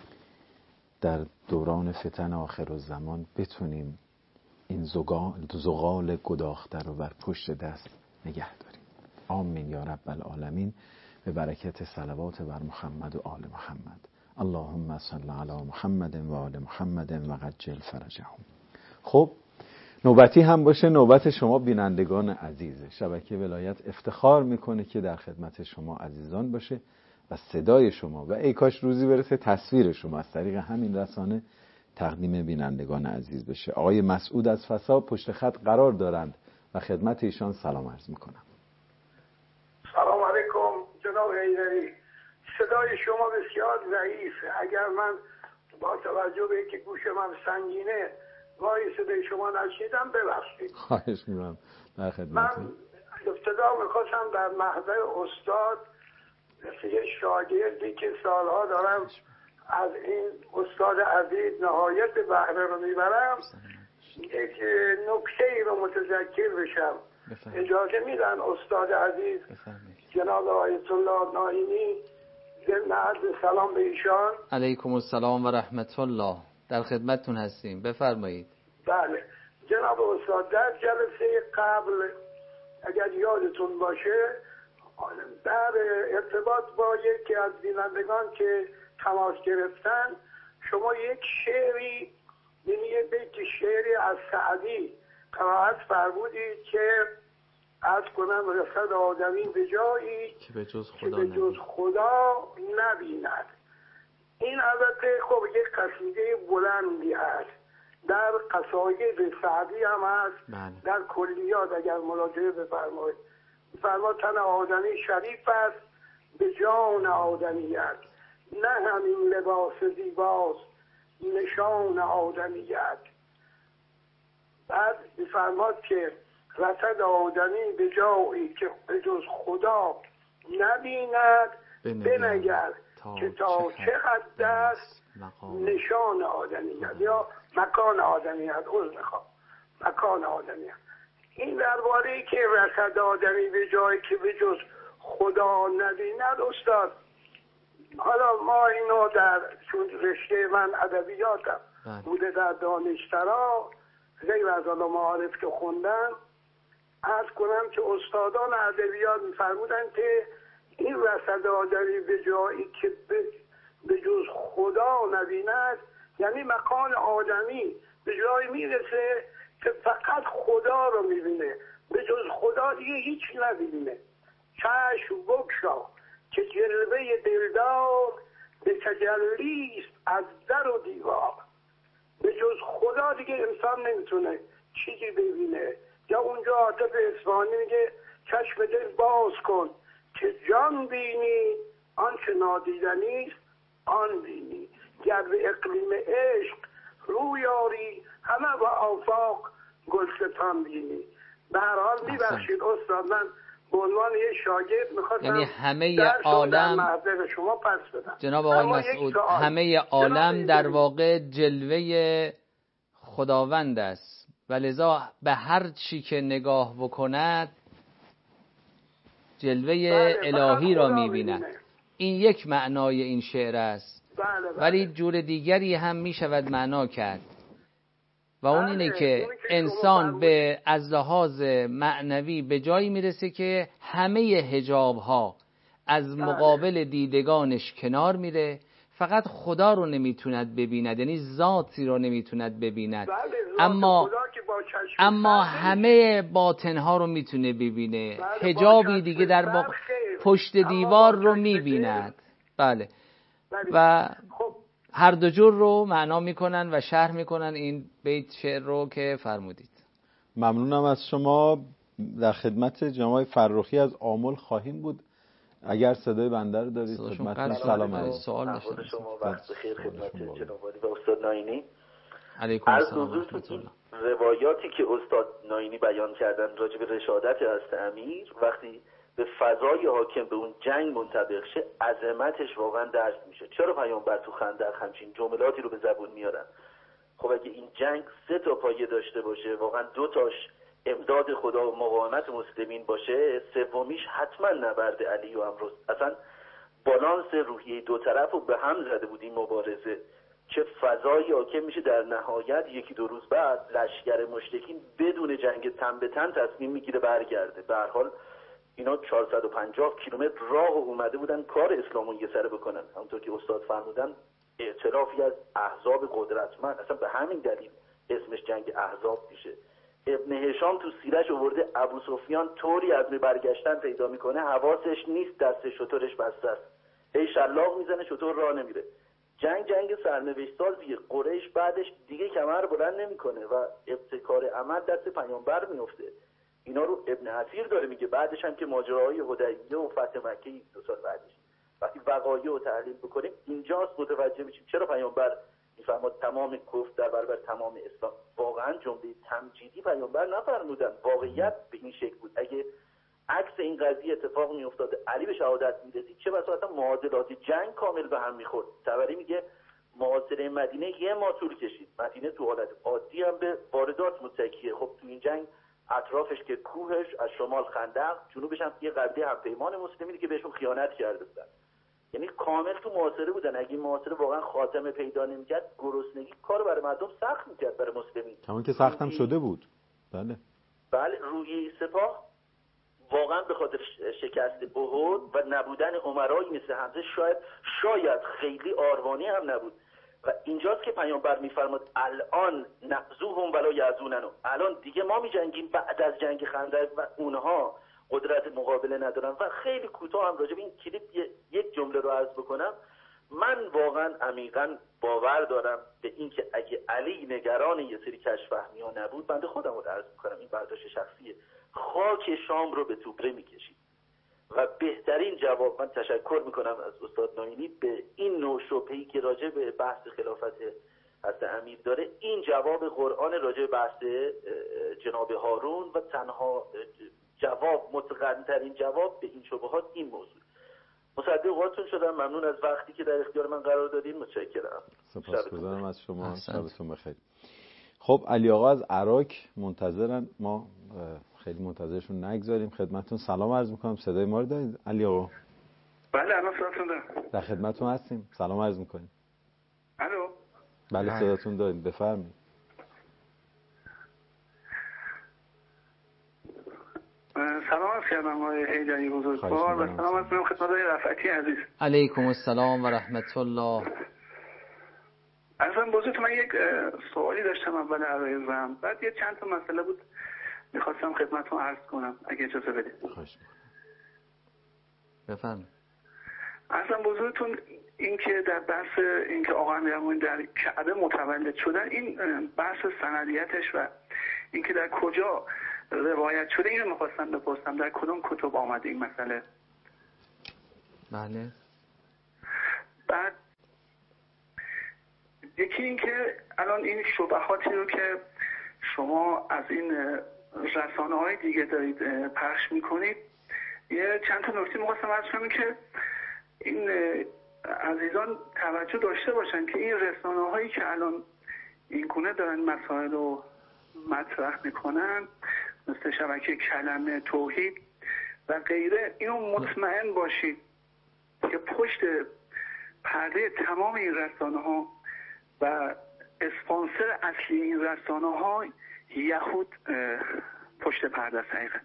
در دوران فتن آخر الزمان بتونیم این زغال گداخته رو بر پشت دست نگه داریم. آمین یا رب العالمین. به برکت صلوات بر محمد و آل محمد. اللهم صل علی محمد و آل محمد و عجل فرجهم. خب نوبتی هم باشه، نوبت شما بینندگان عزیز شبکه ولایت افتخار میکنه که در خدمت شما عزیزان باشه و صدای شما و ای کاش روزی برسه تصویر شما از طریق همین رسانه تقدیم بینندگان عزیز بشه. آقای مسعود از فسا پشت خط قرار دارند و خدمت ایشان سلام عرض میکنم.
سلام علیکم جناب حیدری. صدای شما بسیار ضعیفه، اگر من با توجه به اینکه گوش من سنگینه وای صدای شما نشیدم ببخشید.
خواهش می‌کنم. در خدمت.
من ابتدا می‌خواستم در محضر استاد مثل یه شاگردی که سالها دارم از این استاد عزیز نهایت بهره رو میبرم یک نکته‌ای رو متذکر بشم. اجازه میدن استاد عزیز جناب آیت الله ناینی ضمن عرض سلام به ایشان؟
علیکم السلام و رحمت الله، در خدمتتون هستیم، بفرمایید.
بله جناب استاد، در جلسه قبل اگر یادتون باشه در ارتباط با یکی از بینندگان که تماس گرفتن شما یک شعری، یعنی یک بیت شعری از سعدی قرائت فرمودید که از کنم رسد آدمی به جایی که به جز خدا نبیند. این البته خب یک قصیده بلندی هست، در قصاید سعدی هم هست. در کلیات اگر مراجعه بفرمایید فرما تن آدمی شریف است به جان آدمیت، نه همین لباس زیباست نشان آدمیت. بعد فرماد که رسد آدمی به جایی که به جز خدا نبیند، بنگر که تا چقدر دست نشان آدمیت یا مکان آدمیت. مکان آدمی هست. این درباره که رصد آدمی به جایی که به جز خدا نبیند استاد، حالا ما اینو در چون رشته من ادبیاتم بوده در دانشترا غیر از حالا معارف که خوندم، عرض کنم که استادان ادبیات می‌فرمودن که این رصد آدمی به جایی که به جز خدا نبیند، یعنی مکان آدمی به جایی میرسه که فقط خدا رو میبینه، به جز خدا دیگه هیچ نبینه. چشم بگشا که جلوه دلدار به تجلیست از در و دیوار. به جز خدا دیگه انسان نمیتونه چیزی ببینه. یا اونجا عاطف اصفهانی میگه چشم دل باز کن که جان بینی، آنچه نادیدنیست آن بینی. گر به اقلیم عشق رو یاری، همه با آفاق گلستان بینی. به هر حال میبخشید استاد، من به عنوان یه شاگرد میخواستم
یعنی همه عالم
شما پس بدم.
جناب آقای مسعود، همه عالم در واقع جلوه خداوند است و لذا به هر چی که نگاه بکند جلوه الهی را می‌بیند. این یک معنای این شعر است. ولی جور دیگری هم می‌شود معنا کرد و اون اینه که انسان به از لحاظ معنوی به جایی میرسه که همه حجاب‌ها از مقابل دیدگانش کنار میره، فقط خدا رو نمیتوند ببیند، یعنی ذاتی رو نمیتوند ببیند، اما همه باطنها رو میتونه ببینه. حجابی دیگه در واقع پشت دیوار رو میبیند. بله. و هر دو جور رو معنا میکنن و شرح میکنن این بیت شعر رو که فرمودید.
ممنونم از شما. در خدمت جناب فرخی از آمل خواهیم بود. اگر صدای بنده رو دارید خدمتتون سلام علیکم.
سوال داشتم.
شما وقت بخیر خدمت جناب عالی و استاد ناینی.
علیکم السلام.
روایاتی که استاد ناینی بیان کردن راجع به رشادت حضرت امیر، وقتی به فضای حاکم به اون جنگ منطبق شه، عظمتش واقعا درس میشه. چرا پیامبر تو خندق همچین جملاتی رو به زبون میارن؟ خب اگه این جنگ 3 تا پایه داشته باشه، واقعا 2 تاش امداد خدا و مقاومت مسلمین باشه، سومیش حتما نبرد علی و عمرو. اصلا بالانس روحیه 2 طرف رو به هم زده بود این مبارزه. چه فضایی حاکم میشه در نهایت 1-2 روز بعد لشکر مشرکین بدون جنگ تن به تن تصمیم میگیره برگرده. به هر حال اینا 450 کیلومتر راه اومده بودن کار اسلامو یه سره بکنن. همونطور که استاد فرمودن اعترافی از احزاب قدرتمند، اصلا به همین دلیل اسمش جنگ احزاب میشه. ابن هشام تو سیرش آورده ابو سفیان طوری عزم برگشتن پیدا میکنه حواسش نیست، دست شترش بسته است، هی شلاق میزنه شتر راه نمیره. جنگ سرنوشت سازیه. قریش بعدش دیگه کمر بلند نمیکنه و ابتکار عمل دست پیامبر میفته. اینا رو ابن اثیر داره میگه. بعدش هم که ماجراهای حدیبیه و فتح مکه 2 سال بعدش وقتی وقایع رو تحلیل بکنیم اینجاست متوجه میشیم چرا پیامبر میفرماد تمام کفر در برابر تمام اسلام. واقعا جمله تمجیدی پیامبر نفرمودن، واقعیت به این شکل بود. اگه عکس این قضیه اتفاق میافتاد، علی به شهادت میرسید، چه بسا اصلا معادلات جنگ کامل به هم میخورد. طبری میگه محاصره مدینه 1 ماه طول کشید. مدینه تو حالت عادی هم به واردات متکیه. خب تو این جنگ اطرافش که کوهش، از شمال خندق، جنوبش هم یه قبیله همپیمان مسلمینی که بهشون خیانت کرده بودن. یعنی کامل تو محاصره بودن. اگه این محاصره واقعا خاتمه پیدا نمی‌کرد، گرسنگی کارو برای مردم سخت می‌کرد، برای مسلمین.
همون که سخت هم شده بود. بله
روحیه سپاه واقعا به خاطر شکست احد و نبودن امرایی مثل حمزه شاید خیلی آروانی هم نبود. و اینجاست که پیامبر میفرماد الان نقضوهم ولا یعزوننا، الان دیگه ما میجنگیم بعد از جنگ خندق و اونها قدرت مقابله ندارن. و خیلی کوتاه هم راجع به این کلیپ یک جمله رو عرض بکنم. من واقعا عمیقا باور دارم به این که اگه علی نگران یه سری کشفهمی‌ها نبود، بنده خودم رو عرض میکنم، این برداشت شخصیه، خاک شام رو به توبره میکشید. و بهترین جواب، من تشکر میکنم از استاد ناینی به این نوع شبهه‌ای که راجع به بحث خلافت حضرت امیر داره، این جواب قرآن راجع به بحث جناب هارون و تنها جواب، متقن‌ترین جواب به این شبهات این موضوع. مصدقاتون شدم. ممنون از وقتی که در اختیار من قرار دادین. متشکرم.
سپاسگزارم از شما. شبتون بخیر. خب علی آقا از عراق منتظرن، ما خیلی منتظرشون نگذاریم. خدمتتون سلام عرض میکنم. صدای ما رو دارید علی آقا؟
بله الان صداتون دارم.
در خدمتتون هستیم. سلام عرض میکنیم.
الو.
بله صداتون دارید، بفرمایید.
سلام عرض کردم آقای حیدری بزرگوار و سلام عرض میکنم خدمت آقای رفعتی عزیز.
علیکم السلام و رحمت الله.
عرضم بزرگوار، من یک سوالی داشتم اول عرایزم، بعد یه چند تا مسئله بود میخواستم خدمتتون عرض کنم اگه اجازه بدید.
خواهش میکنم.
بفرمایید.
عرضم بزرگتون این که در بحث این که آقا امیرالمومنین در کعبه متولد شدن، این بحث سندیتش و این که در کجا روایت شده اینو میخواستم بپرسم، در کدوم کتب آمده این مسئله؟
بله.
بعد یکی این که الان این شبهاتی رو که شما از این رسانه‌های دیگه دارید پخش میکنید، یه چند تا نکته میخواستم عرض کنم که این عزیزان توجه داشته باشن که این رسانه‌هایی که الان این گونه دارن مسائل رو مطرح میکنن مثل شبکه کلمه، توحید و غیره، اینو مطمئن باشید که پشت پرده تمام این رسانه‌ها و اسپانسر اصلی این رسانه‌ها یهود پشت پرده است. حقیقت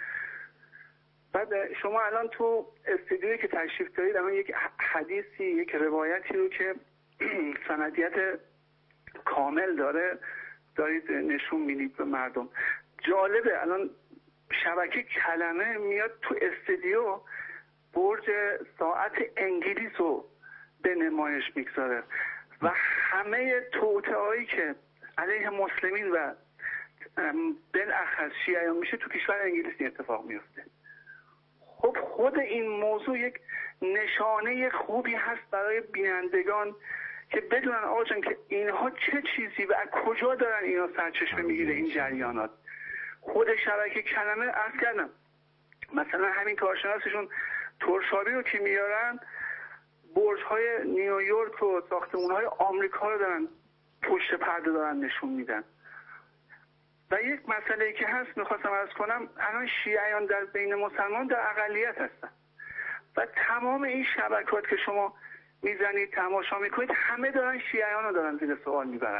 بعد شما الان تو استودیویی که تشریف دارید الان یک حدیثی، یک روایتی رو که سندیت کامل دارید نشون میدید به مردم. جالبه الان شبکه کلمه میاد تو استودیو برج ساعت انگلیس رو به نمایش میگذاره و همه توطئه‌هایی که علیه مسلمین و بالاخص شیعیان میشه تو کشور انگلیس اتفاق میفته. خب خود این موضوع یک نشانه خوبی هست برای بینندگان که بدونن آقا جان که اینها چه چیزی و از کجا دارن اینا سرچشمه میگیره این جریانات. خود شبکه کلمه عرض کردم مثلا همین کارشناسشون ترشابی رو که میارن برج‌های نیویورک و ساختمان‌های آمریکا رو دارن پشت پرده دارن نشون میدن. و یک مسئله که هست میخواستم عرض کنم، الان شیعیان در بین مسلمان در اقلیت هستن و تمام این شبکات که شما میزنید تماشا میکنید همه دارن شیعیان رو دارن زیر سوال میبرن.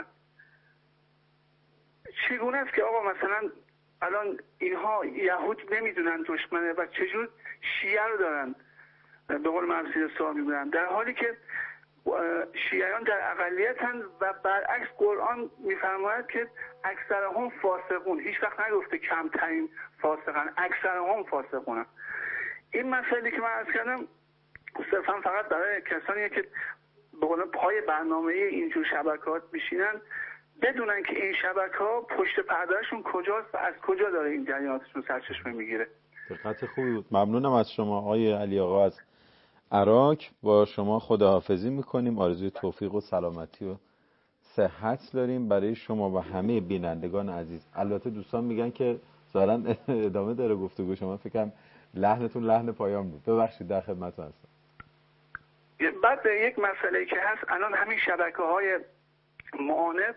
چگونه است که آقا مثلا الان اینها یهود نمیدونن دشمنه و چجور شیعه رو دارن به قول معروف زیر سوال میبرن، در حالی که شیعیان در اقلیتن و برعکس قرآن میفرماید که اکثرهم فاسقون، هیچ وقت نگفته کمترین فاسقن، اکثرهم فاسقون. این مسئله که من عرض کردم صرفا فقط برای کسانی که به قول پای برنامه اینجور شبکات میشینن بدونن که این شبکه‌ها پشت پردهشون کجاست و از کجا داره این جریاناتشون سرچشمه میگیره.
دقت خوبی بود. ممنونم از شما آقای علی آقا از عراق. با شما خداحافظی میکنیم. آرزوی توفیق و سلامتی و صحت داریم برای شما و همه بینندگان عزیز. البته دوستان میگن که ظاهرا ادامه داره گفتگو، شما فکرم لحنتون لحن پایان بود. ببخشید در خدمتتون هستم.
بعد یک مسئله که هست الان همین شبکه‌های معاند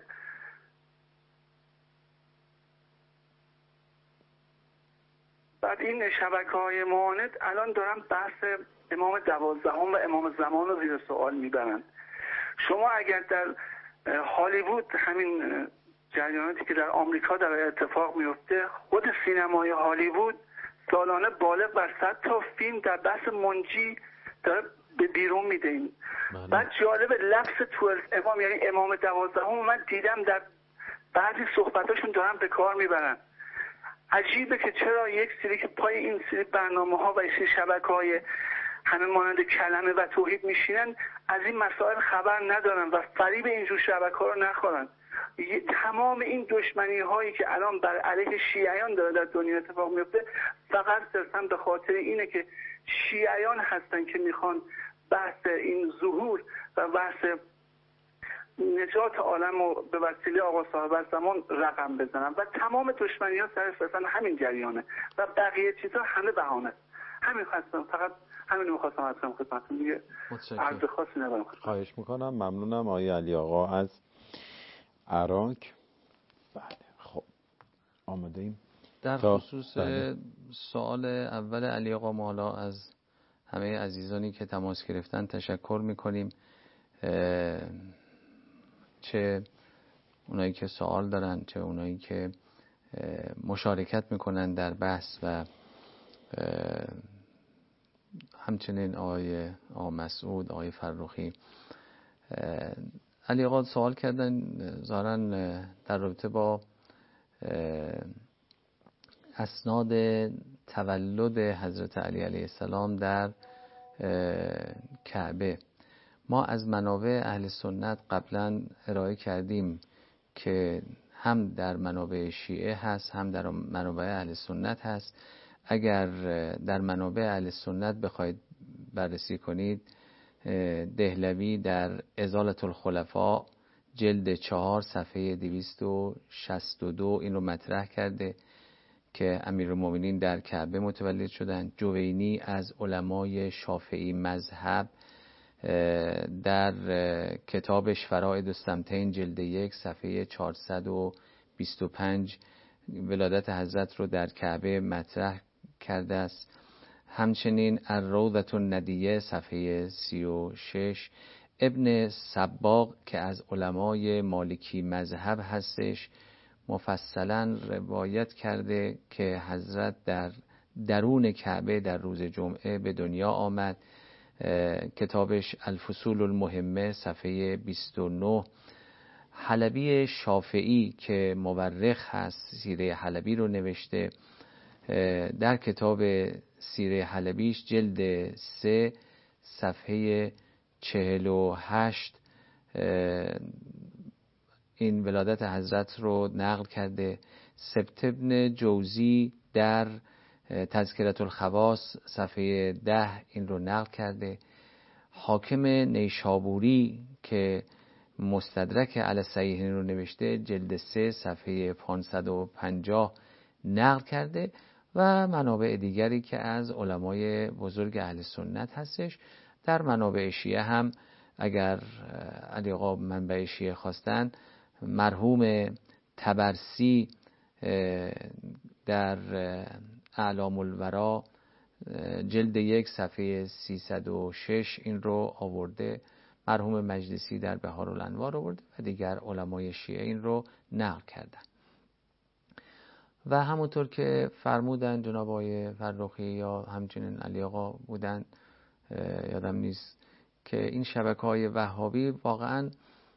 این شبکه‌های معاند الان دارن بحث امام 12 و امام زمان رو زیر سوال میبرن. شما اگر در هالیوود همین جریاناتی که در آمریکا در اتفاق میفته، خود سینمای هالیوود سالانه بالغ بر 100 تا فیلم در بحث منجی داره به بیرون میده. این بعد جالب لفظ 12 امام یعنی امام 12 من دیدم در بعضی صحبتاشون دارن به کار میبرن. عجیبه که چرا یک سری که پای این سری برنامه‌ها و این شبکه‌های همه مانند کلمه و توحید میشینن از این مسائل خبر ندارن و فریب اینجور شبکه‌ها رو نخورن. تمام این دشمنی هایی که الان بر علیه شیعیان داره در دنیا اتفاق میفته فقط صرفا به خاطر اینه که شیعیان هستن که میخوان بحث این ظهور و بحث نجات عالم رو به وسیله آقا صاحب زمان رقم بزنن و تمام دشمنی ها سر صرفا همین جریانه و بقیه چیزها همه بهانه. همین خواستم، فقط همین می‌خواستم از خدمتتون دیگه عرض خاصی ندارم.
خواهش میکنم. ممنونم آقای علی آقا از عراق. بله. خب آماده ایم
در خصوص سوال اول علی آقا مولا از همه عزیزانی که تماس گرفتن تشکر میکنیم، چه اونایی که سوال دارن چه اونایی که مشارکت میکنن در بحث و همچنین آقای مسعود، آقای فرخی. علی آقا سوال کردن ظاهراً در رابطه با اسناد تولد حضرت علی علیه السلام در کعبه. ما از منابع اهل سنت قبلا ارائه کردیم که هم در منابع شیعه هست هم در منابع اهل سنت هست. اگر در منابع اهل سنت بخواید بررسی کنید، دهلوی در ازالة الخلفاء جلد 4 صفحه 262 این رو مطرح کرده که امیرالمومنین در کعبه متولد شدند. جوینی از علمای شافعی مذهب در کتابش فرائد السمتین جلد 1 صفحه 425 ولادت حضرت رو در کعبه مطرح کرده است. همچنین الروضة الندیه صفحه 36 ابن صباغ که از علمای مالکی مذهب هستش مفصلا روایت کرده که حضرت در درون کعبه در روز جمعه به دنیا آمد. کتابش الفصول المهمه صفحه 29. حلبی شافعی که مورخ هست سیره حلبی رو نوشته، در کتاب سیره حلبیش جلد 3 صفحه 48 این ولادت حضرت رو نقل کرده. سبت ابن جوزی در تذکرة الخواص صفحه 10 این رو نقل کرده. حاکم نیشابوری که مستدرک علی الصحیحین رو نوشته جلد 3 صفحه 550 نقل کرده و منابع دیگری که از علمای بزرگ اهل سنت هستش. در منابع شیعه هم اگر علی آقا منبع شیعه خواستن، مرحوم طبرسی در اعلام الورا جلد 1 صفحه 306 این رو آورده. مرحوم مجلسی در بهار الانوار آورده و دیگر علمای شیعه این رو نقل کردن. و همونطور که فرمودن جناب آقای فرخی یا همچنین علی آقا بودن، یادم نیست، که این شبکه‌های وهابی واقعا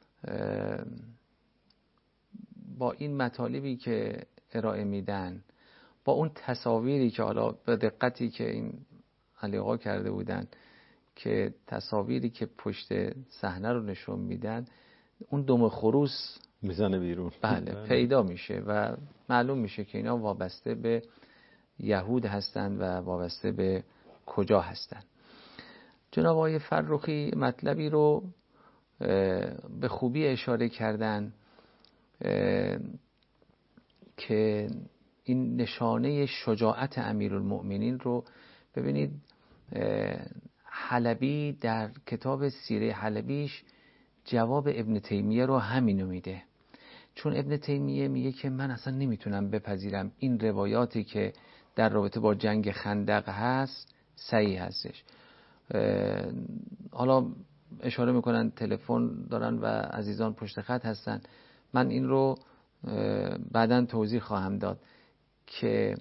با این مطالبی که ارائه میدن، با اون تصاویری که حالا به دقتی که این علی آقا کرده بودن که تصاویری که پشت صحنه رو نشون میدن، اون دم خروس
میزنه بیرون.
بله پیدا میشه و معلوم میشه که اینا وابسته به یهود هستند و وابسته به کجا هستند. جناب آقای فرخی مطلبی رو به خوبی اشاره کردن که این نشانه شجاعت امیرالمؤمنین رو ببینید. حلبی در کتاب سیره حلبیش جواب ابن تیمیه رو همینو میده، چون ابن تیمیه میگه که من اصلا نمیتونم بپذیرم این روایاتی که در رابطه با جنگ خندق هست صحیح هستش. حالا اشاره میکنن تلفن دارن و عزیزان پشت خط هستن، من این رو بعداً توضیح خواهم داد که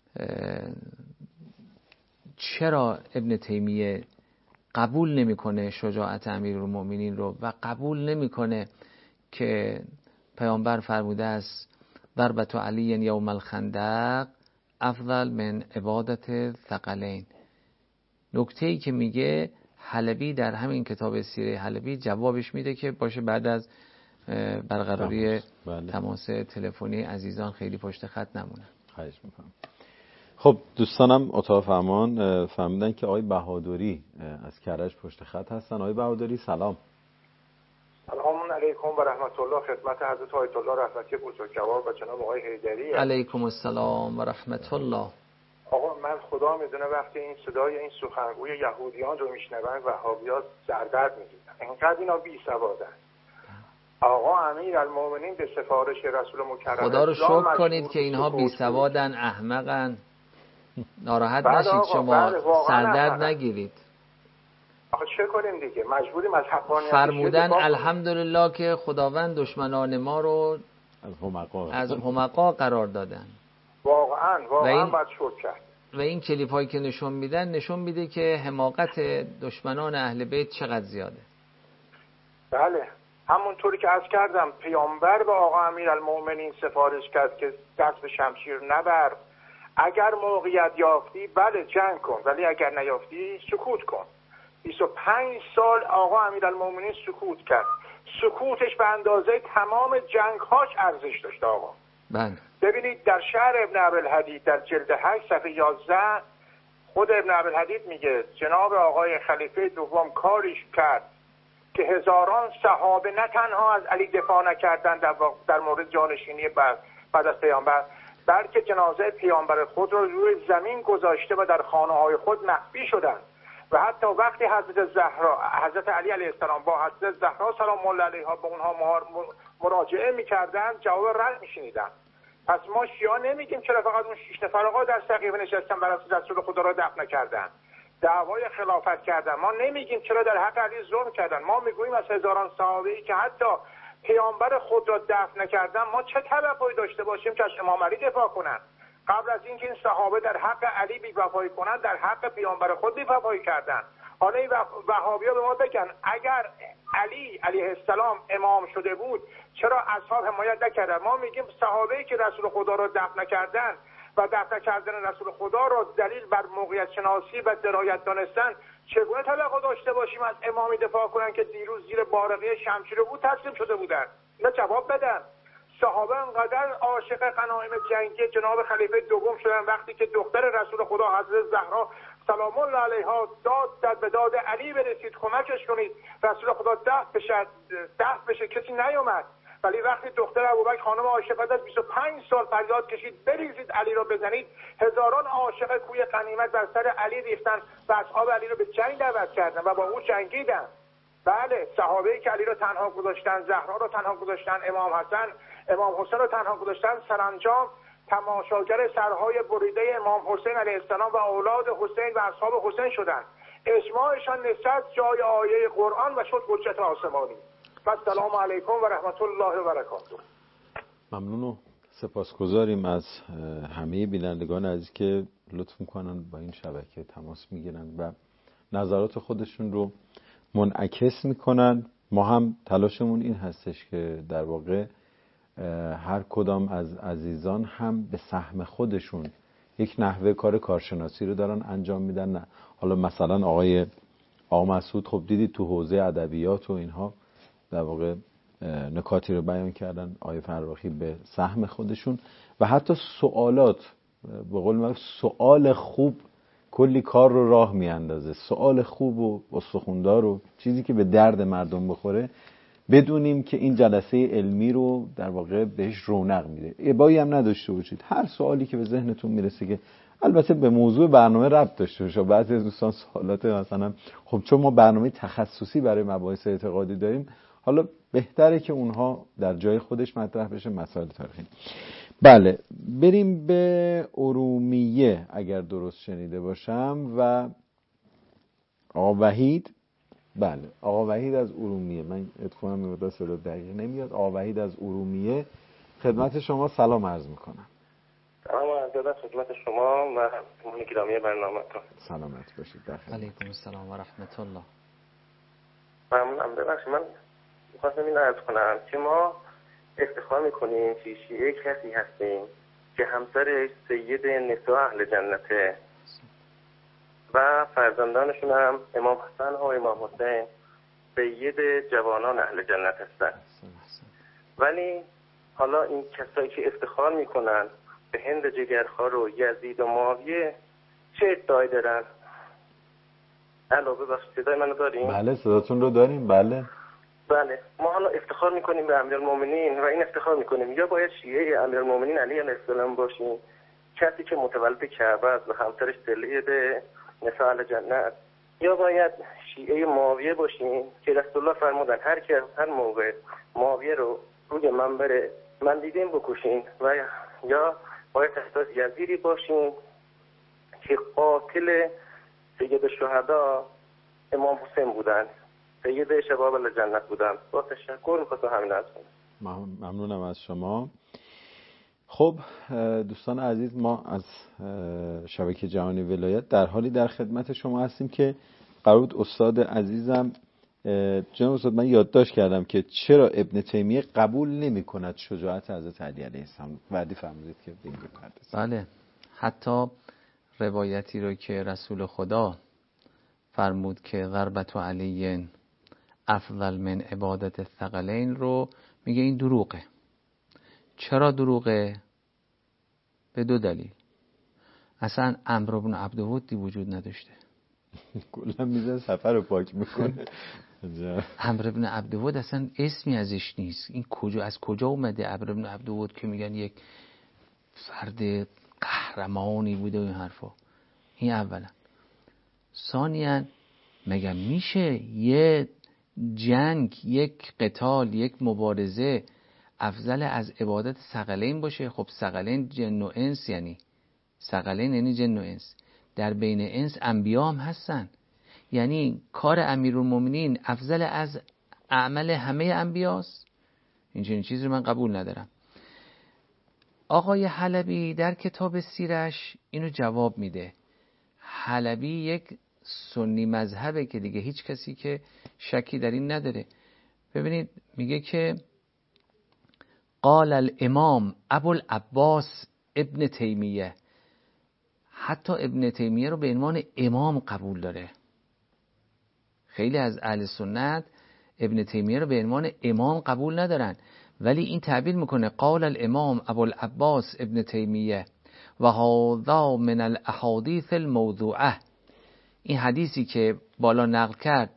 چرا ابن تیمیه قبول نمیکنه شجاعت امیرالمؤمنین رو و قبول نمیکنه که پیامبر فرموده است ضربت علی یوم الخندق افضل من عبادت ثقلین. نکته‌ای که میگه حلبی در همین کتاب سیره حلبی جوابش میده که باشه بعد از برقراری تماس تلفنی عزیزان خیلی پشت خط نمونه.
خواهش میکنم. خب دوستانم اتاق فرمان فهمیدن که آقای بهادری از کرج پشت خط هستن. آقای بهادری سلام.
سلام علیکم و رحمت الله خدمت حضرت آیت الله رحمتی بزرگوار و جناب آقای حیدری.
علیکم السلام و رحمت الله.
آقا من خدا میدونه وقتی این صدای این سخنگوی یهودیان رو میشنون وهابیات سردرد میگیرن. اینقدر اینا بی سوادن. آقا امیرالمومنین به سفارش رسول مکرم
خدا رو شکر کنید که اینها بی سوادن، احمقن. ناراحت نشید شما، سردرد نگیرید.
آخه چه کنیم دیگه، مجبوریم از حقانیت
فرمودن الحمدلله که خداوند دشمنان ما رو از حمقا قرار دادن.
واقعا باید شکر کرد.
و این کلیپ هایی که نشون میده که حماقت دشمنان اهل بیت چقدر زیاده.
بله، همونطوری که عرض کردم پیامبر به آقا امیرالمومنین سفارش کرد که دست به شمشیر نبر، اگر موقعیت یافتی بله جنگ کن، ولی اگر نیافتی سکوت کن. 25 سال آقا امیرالمومنین سکوت کرد. سکوتش به اندازه تمام جنگ‌هاش ارزش داشت آقا.
بله.
ببینید در شعر ابن عبدالحدید در جلد 8 صفحه 11 خود ابن عبدالحدید میگه جناب آقای خلیفه دوم کاریش کرد که هزاران صحابه نه تنها از علی دفاع نکردند در مورد جانشینی بعد از پیامبر، بلکه جنازه پیامبر خود را روی زمین گذاشته و در خانه‌های خود مخفی شدند. و حتی وقتی حضرت علی علیه السلام با حضرت زهرا سلام الله علیها به اونها مراجعه می‌کردند جواب رد می‌شنیدند. پس ما شیعه نمیگیم چرا فقط اون 6 نفر آقا در سقیفه نشستن برای رسول خدا را دفن نکردن، دعوای خلافت کردن. ما نمیگیم چرا در حق علی ظلم کردن. ما میگوییم از هزاران صحابه‌ای که حتی پیامبر خود را دفن نکردن ما چه توقعی داشته باشیم که از امام علی دفاع کنن؟ قبل از اینکه این صحابه در حق علی بی‌وفایی کنند در حق پیامبر خود بی‌وفایی کردند. حالا این وهابی‌ها به ما بگن اگر علی علیه السلام امام شده بود چرا اصحاب حمایت نکردن؟ ما میگیم صحابه‌ای که رسول خدا را دفن نکردن و دفن کردن رسول خدا را دلیل بر موقعیت شناسی و درایت دانستن، چگونه توقع داشته باشیم از امامی دفاع کنن که دیروز زیر بارقه شمشیر او تسلیم شده بودن؟ اینا جواب بدن. صحابه انقدر عاشق غنایم جنگی جناب خلیفه دوم شدن وقتی که دختر رسول خدا حضرت زهرا سلام الله علیها داد به داد علی برسید کمکش کنید رسول خدا دفع بشه کسی نیومد، ولی وقتی دختر ابوبکر خانم عایشه بعد از 25 سال فریاد کشید بریزید علی رو بزنید، هزاران عاشق کوی غنیمت بر سر علی ریختن و اصحاب علی رو به جنگ دعوت کردن و با او جنگیدن. بله، صحابه‌ای که علی رو تنها گذاشتن، زهرا رو تنها گذاشتن، امام حسن امام حسین رو تنها گذاشتن، سرانجام تماشاگر سرهای بریده امام حسین علیه السلام و اولاد حسین و اصحاب حسین شدند. اجماعشان نشست جای آیه قرآن و شد حجت آسمانی. و السلام علیکم و رحمت الله و برکاته.
ممنون و سپاسگزاریم از همه بینندگان عزیز که لطف میکنن با این شبکه تماس میگیرن و نظرات خودشون رو منعکس میکنن. ما هم تلاشمون این هستش که در واقع هر کدام از عزیزان هم به سهم خودشون یک نحوه کار کارشناسی رو دارن انجام میدن. نه حالا مثلا آقا مسعود خب دیدید تو حوزه ادبیات و اینها در واقع نکاتی رو بیان کردن، آقای فرخی به سهم خودشون و حتی سوالات، به قول من سوال خوب کلی کار رو راه میاندازه. سوال خوب و استخوندار و چیزی که به درد مردم بخوره بدونیم که این جلسه علمی رو در واقع بهش رونق میده. ابایی هم نداشته باشید، هر سوالی که به ذهنتون میرسه که البته به موضوع برنامه ربط داشته باشه. بعضی از دوستان سوالات مثلا خب چون ما برنامه تخصصی برای مباحث اعتقادی داریم حالا بهتره که اونها در جای خودش مطرح بشه، مسائل تاریخی. بله بریم به ارومیه اگر درست شنیده باشم و آقا وحید. بله آقا وحید از ارومیه، من اتفاقا میگم صدا دقیق نمیاد. آقا وحید از ارومیه خدمت شما سلام عرض میکنم.
سلام عرض خدمت شما و مهمان گرامی برنامه‌تون.
سلامت باشید.
علیکم السلام و رحمت الله.
ممنونم. ببخشید من می‌خواستم این عرض کنم که ما افتخار میکنیم که شیعه کسی هستیم که همسرش سید نساء اهل جنته و فرزندانشون هم امام حسن و امام حسین سید جوانان اهل جنت هستن. ولی حالا این کسایی که افتخار میکنن به هند جگرخوار و یزید و معاویه چه ادعایی دارن؟ ببخشید صدای منو داریم؟
بله صداتون رو داریم. بله
ما حالا افتخار میکنیم به امیرالمومنین و این افتخار میکنیم یا باید شیعه امیرالمومنین علی علیه السلام باشیم، کسی که متولد کعبه است و همسرش سید نساء اهل جنت یا باید شیعه معاویه باشیم که رسول الله فرمودن هر موقع معاویه رو روی منبر من دیدیم بکشین، و یا باید اساس یزیدی باشیم که قاتل سید الشهدا امام حسین بودن، سید شباب الجنت بودن. با تشکر می‌خواستم همین عرض کنم.
ممنونم از شما. خب دوستان عزیز، ما از شبکه جهانی ولایت در حالی در خدمت شما هستیم که قرار بود استاد عزیزم جناب استاد من یادداشت کردم که چرا ابن تیمیه قبول نمی کند شجاعت حضرت علی علیه السلام. وعده فرمودید که به این بپردازید.
بله، حتی روایتی رو که رسول خدا فرمود که ضربت علی افضل من عبادت الثقلین رو میگه این دروغه. چرا دروغه؟ به دو دلیل. اصلا عمرو بن عبدود وجود نداشته،
کلا میزه سفر رو پاک میکنه.
عمرو بن عبدود اصلا اسمی ازش نیست. این از کجا اومده عمرو بن عبدود که میگن یک فرد قهرمانی بوده و این حرفا؟ این اولا. ثانیاً مگه میشه یه جنگ، یک قتال، یک مبارزه افضل از عبادت ثقلین باشه؟ خب ثقلین جن و انس، یعنی ثقلین یعنی جن و انس. در بین انس انبیا هم هستن، یعنی کار امیرالمومنین افضل از اعمال همه انبیاست؟ این چیزی رو من قبول ندارم. آقای حلبی در کتاب سیرش اینو جواب میده. حلبی یک سنی مذهبه که دیگه هیچ کسی که شکی در این نداره. ببینید میگه که قال الامام ابو العباس ابن تیمیه. حتی ابن تیمیه رو به عنوان امام قبول داره. خیلی از اهل سنت ابن تیمیه رو به عنوان امام قبول ندارن، ولی این تعبیر میکنه قال الامام ابو العباس ابن تیمیه و هذا من الاحادیث الموضوعه. این حدیثی که بالا نقل کرد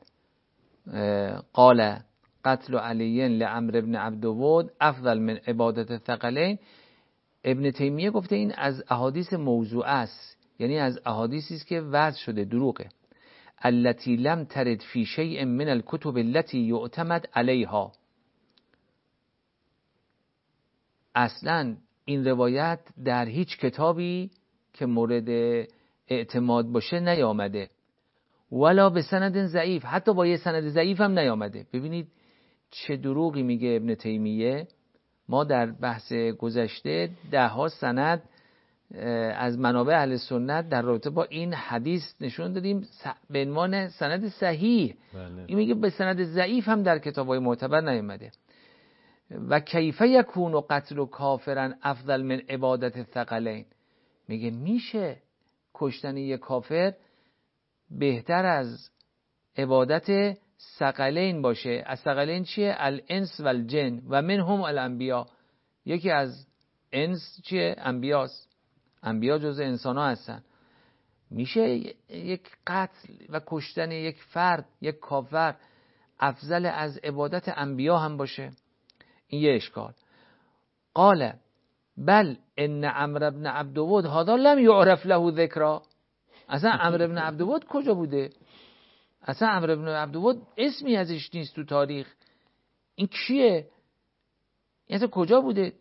قال قتل علی لعمرو بن عبدود افضل من عبادت الثقلین، ابن تیمیه گفته این از احادیث موضوعه است، یعنی از احادیثی است که وضع شده، دروغه. التي لم ترد فی شیء من الكتب التي یعتمد علیها. اصلا این روایت در هیچ کتابی که مورد اعتماد باشه نیامده، ولا به سند ضعیف، حتی با یه سند ضعیف هم نیامده. ببینید چه دروغی میگه ابن تیمیه. ما در بحث گذشته 10 سند از منابع اهل سنت در رابطه با این حدیث نشون دادیم به عنوان سند صحیح. بله. این میگه به سند ضعیف هم در کتاب‌های معتبر نیامده. و کیف یکون قتل کافرا افضل من عبادت الثقلین. میگه میشه کشتن یک کافر بهتر از عبادت ثقلین باشه. از ثقلین چیه؟ الانس و الجن و منهم الانبیا. یکی از انس چیه؟ انبیاست. انبیا جز انسان ها هستن. میشه یک قتل و کشتن یک فرد، یک کافر، افضل از عبادت انبیا هم باشه؟ این یه اشکال. قال بل ان عمرو بن عبدود هذا لم یعرف له ذکرا. اصلا عمرو بن عبدود کجا بوده؟ اصلا عمرو بن عبدود اسمی ازش نیست تو تاریخ. این کیه؟ این اصلا کجا بوده؟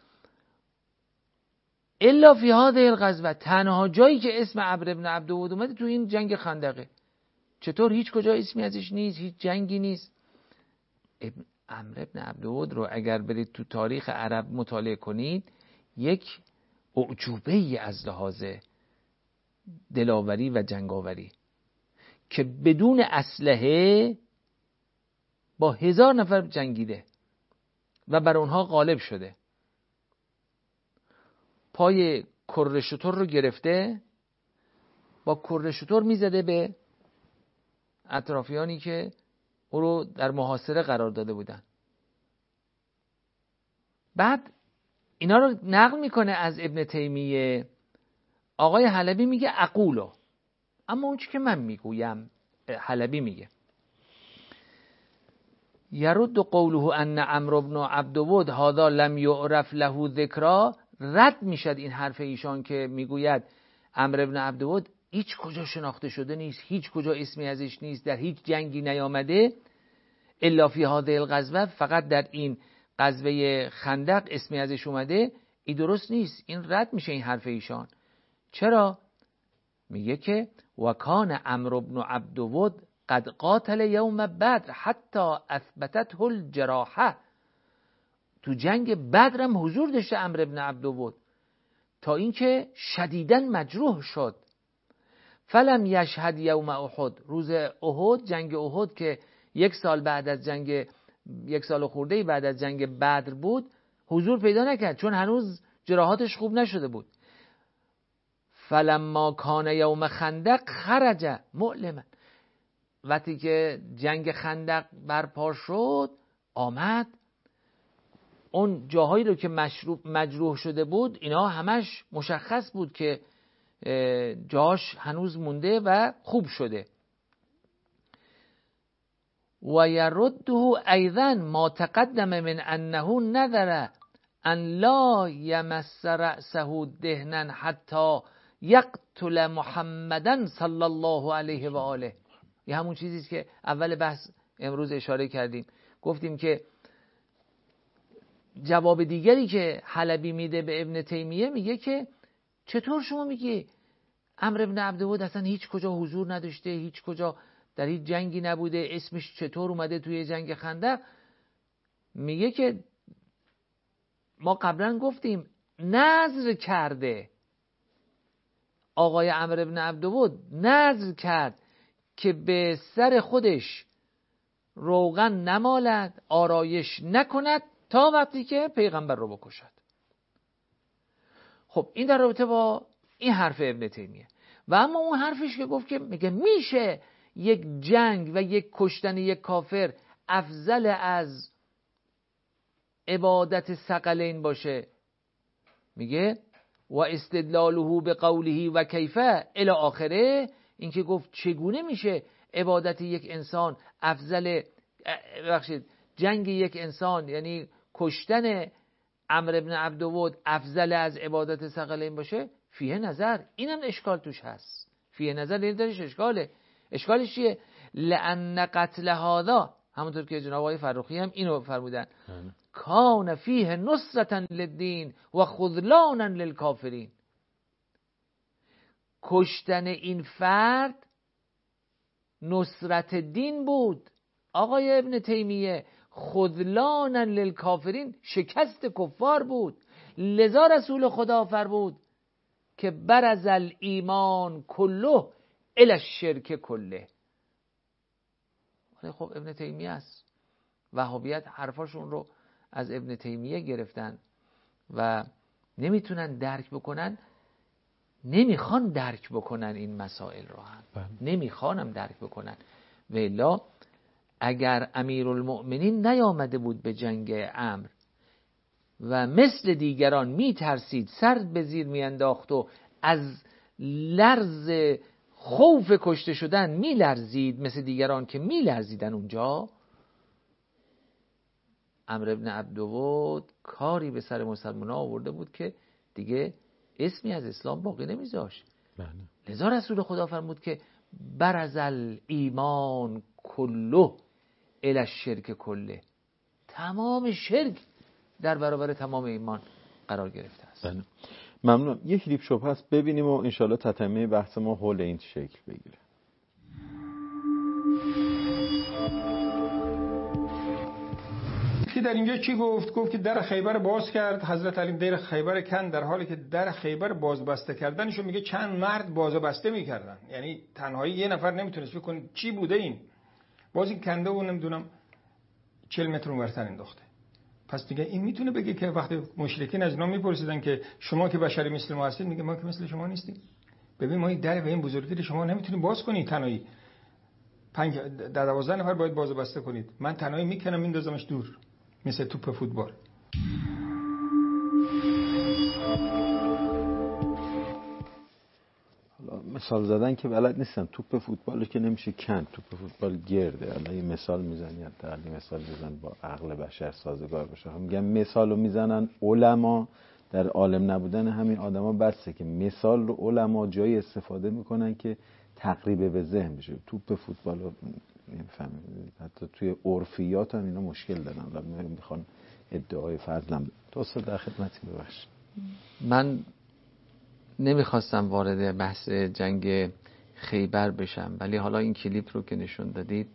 الا فی هذه الغزوه. تنها جایی که اسم عمرو بن عبدود اومده تو این جنگ خندقه. چطور هیچ کجا اسمی ازش نیست؟ هیچ جنگی نیست. عمرو بن عبدود رو اگر برید تو تاریخ عرب مطالعه کنید، یک اعجوبه از لحاظ دلاوری و جنگاوری که بدون اسلحه با 1000 نفر جنگیده و بر اونها غالب شده. پای کره شتر رو گرفته، با کره شتر میزده به اطرافیانی که او رو در محاصره قرار داده بودن. بعد اینا رو نقل میکنه از ابن تیمیه. آقای حلبی میگه اقولو، اما اون چی که من میگویم، حلبی میگه یرد قوله ان عمرو بن عبدود هذا لم یعرف له ذکرا. رد میشد این حرف ایشان که میگوید عمرو بن عبدود هیچ کجا شناخته شده نیست، هیچ کجا اسمی ازش نیست، در هیچ جنگی نیامده، الا فی هذه الغزوه، فقط در این غزوه خندق اسمی ازش اومده. این درست نیست، این رد میشه این حرف ایشان. چرا؟ میگه که وکان عمرو بن عبدود قد قاتل یوم بدر حتی اثبتته الجراحه. تو جنگ بدر هم حضور داشته عمرو بن عبدود تا اینکه شدیداً مجروح شد. فلم یشهد یوم احد، روز احد، جنگ احد که یک سال خورده بعد از جنگ بدر بود، حضور پیدا نکرد چون هنوز جراحاتش خوب نشده بود. فلما کان یوم خندق خرج معلما، وقتی که جنگ خندق برپا شد آمد، اون جاهایی رو که مجروح شده بود اینا همش مشخص بود که جاش هنوز مونده و خوب شده. و یرده ایضا ما تقدم من انه نذر ان لا یمس رأسه دهنا حتی یقتل محمدا صلی الله علیه و آله. یه همون چیزیست که اول بحث امروز اشاره کردیم، گفتیم که جواب دیگری که حلبی میده به ابن تیمیه میگه که چطور شما میگی عمرو بن عبدود اصلا هیچ کجا حضور نداشته، هیچ کجا در هیچ جنگی نبوده، اسمش چطور اومده توی جنگ خندق؟ میگه که ما قبلا گفتیم نذر کرده، آقای عمرو بن عبدود نذر کرد که به سر خودش روغن نمالد، آرایش نکند تا وقتی که پیغمبر رو بکشد. خب این در رابطه با این حرف ابن تیمیه. و اما اون حرفش که گفت که میگه میشه یک جنگ و یک کشتن یک کافر افضل از عبادت ثقلین باشه، میگه و استدلاله به قوله و کیفه الی آخره، این که گفت چگونه میشه عبادت یک انسان افضل، جنگ یک انسان یعنی کشتن عمرو بن عبدود افضل از عبادت ثقلین باشه، فیه نظر، اینم اشکال توش هست. فیه نظر این درش اشکاله. اشکالش چیه؟ لأن قتل هذا، همونطور که جناب آقای فرخی هم اینو فرمودن، کان فیه نصرتا للدین و خذلانا للکافرین. کشتن این فرد نصرت دین بود آقای ابن تیمیه، خذلانا للکافرین شکست کفار بود. لذا رسول خدا فرمود که برز الایمان کله الی الشرک کله. خب ابن تیمیه است، وهابیت حرفاشون رو از ابن تیمیه گرفتن و نمیتونن درک بکنن، نمیخوان درک بکنن این مسائل رو هم نمیخوانم درک بکنن. و الا اگر امیرالمؤمنین نیامده بود به جنگ امر و مثل دیگران میترسید، سر به زیر میانداخت و از لرز خوف کشته شدن میلرزید مثل دیگران که میلرزیدن اونجا، عمرو بن عبدود کاری به سر مسلمان‌ها آورده بود که دیگه اسمی از اسلام باقی نمیذاشت. لذا رسول خدا فرمود که برز الایمان کله الی الشرک کله، تمام شرک در برابر تمام ایمان قرار گرفته است.
ممنونم. یک کلیپ شبه هست ببینیم و انشالله تتمه بحث ما حول این شکل بگیره.
که در اینجا چی گفت؟ گفت که در خیبر باز کرد، حضرت علی در خیبر کند، در حالی که در خیبر باز بسته کردنشو میگه چند مرد باز بسته میکردن، یعنی تنهایی یه نفر نمیتونست. فکر کن چی بوده این، باز این کنده و نمیدونم 40 متر اونورتر انداخته. پس دیگه این میتونه بگه که وقتی مشرکین از اینا میپرسیدن که شما که بشری مثل ما هستید، میگه ما که مثل شما نیستیم. ببین ما این در به این بزرگی رو شما نمیتونید باز کنید تنهایی. 12 نفر باید باز بسته کنید، من تنهایی میکنم میندازمش دور مثل توپ فوتبال.
حالا مثال زدن که بلد نیستم، توپ فوتبال که نمیشه کند، توپ فوتبال گرده. حالا این مثال میزنی، حتی مثال بزن با عقل بشر سازگار باشه. میگم مثالو میزنن علما در عالم نبودن همین آدما بسه که مثال رو علما جایی استفاده میکنن که تقریبا به ذهن بشه. توپ فوتبال رو نمیفهمید، حتی توی عرفیات هم اینا مشکل دارن و میخوان ادعای فضلم. دوست در خدمتی. ببخشید
من نمیخواستم وارد بحث جنگ خیبر بشم، ولی حالا این کلیپ رو که نشون دادید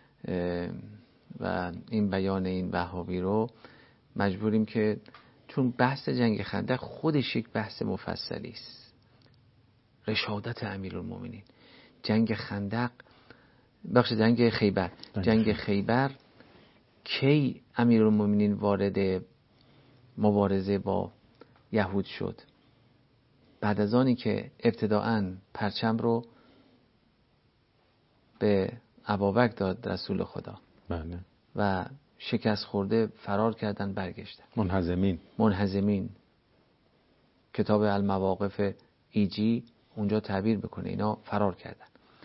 و این بیان این وهابی رو مجبوریم که، چون بحث جنگ خندق خودش یک بحث مفصلی است. رشادت امیرالمومنین، جنگ خندق، جنگ خیبر. جنگ خیبر کی امیرالمومنین وارد مبارزه با یهود شد؟ بعد از آنی که ابتداءً پرچم رو به ابابکر داد رسول خدا،
بله،
و شکست خورده فرار کردن، برگشتن منهزمین. کتاب المواقف ایجی اونجا تعبیر میکنه اینا فرار کردن.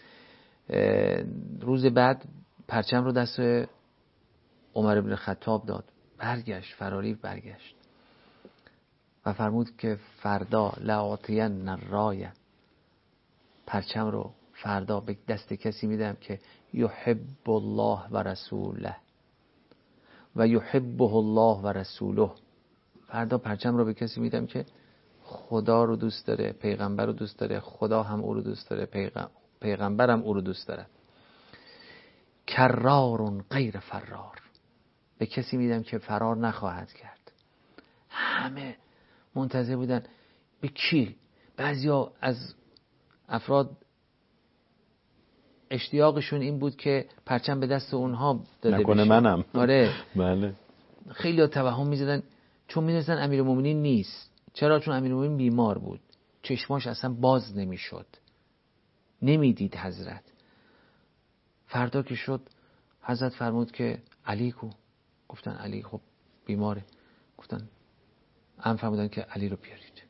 روز بعد پرچم رو دست عمر بن خطاب داد، برگشت، فراری برگشت و فرمود که فردا لآتین الرایه، پرچم رو فردا به دست کسی میدم که یحب الله و رسوله و یحبه الله و رسوله. فردا پرچم رو به کسی میدم که خدا رو دوست داره، پیغمبر رو دوست داره، خدا هم او رو دوست داره، پیغمبر هم او رو دوست داره. کرار غیر فرار، به کسی میدم که فرار نخواهد کرد. همه منتظر بودن به کی؟ بعضیا از افراد اشتیاقشون این بود که پرچم به دست اونها داده
نکنه
بشه.
منم.
آره.
بله.
خیلی ها توهم میزدن، چون میدونستن امیرالمومنین نیست. چرا؟ چون امیرالمومنین بیمار بود، چشماش اصلا باز نمیشد، نمیدید حضرت. فردا که شد حضرت فرمود که علی کو؟ گفتن علی خب بیماره. گفتن هم فرمودن که علی رو بیارید.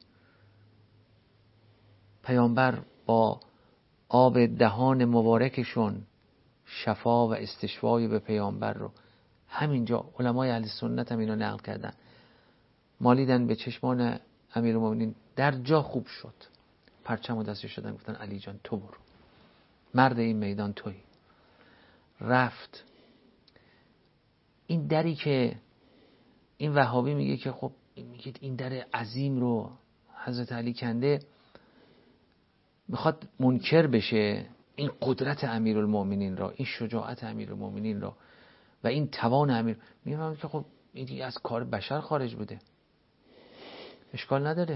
پیامبر با آب دهان مبارکشون شفا و استشفای به پیامبر رو همینجا علمای اهل سنت هم اینو نقل کردن، مالیدن به چشمان امیرالمومنین، در جا خوب شد. پرچم و دستش شدن، گفتن علی جان تو برو، مرد این میدان تویی. رفت. این دری که این وهابی میگه که خب میگه این در عظیم رو حضرت علی کنده، میخواد منکر بشه این قدرت امیرالمومنین را، این شجاعت امیرالمومنین را و این توان امیر. میگم که خب این از کار بشر خارج بوده، اشکال نداره،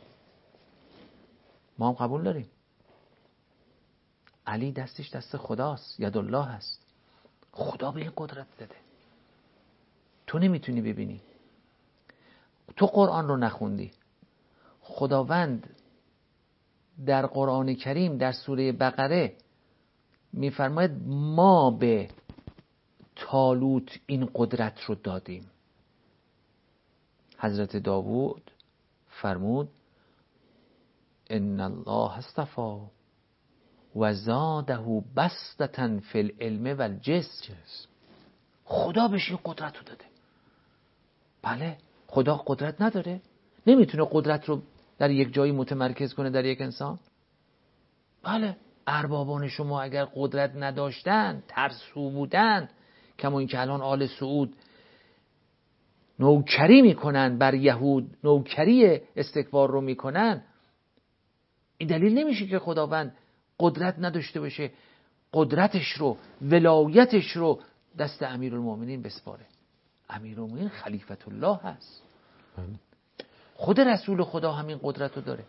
ما هم قبول داریم. علی دستش دست خداست، یدالله هست، خدا به این قدرت داده، تو نمیتونی ببینی. تو قرآن رو نخوندی. خداوند در قرآن کریم در سوره بقره میفرماید ما به طالوت این قدرت رو دادیم. حضرت داوود فرمود ان الله اصطفى و زاده بسطة فی العلم والجسم. خدا بهش این قدرت رو داده. بله، خدا قدرت نداره؟ نمیتونه قدرت رو در یک جایی متمرکز کنه در یک انسان؟ بله، اربابان شما اگر قدرت نداشتن، ترسو بودن، کما این که الان آل سعود نوکری میکنن بر یهود، نوکری استکبار رو میکنن، این دلیل نمیشه که خداوند قدرت نداشته باشه، قدرتش رو، ولایتش رو دست امیرالمومنین بسپاره. امیرالمومنین خلیفت الله هست. خود رسول خدا همین قدرت رو داره.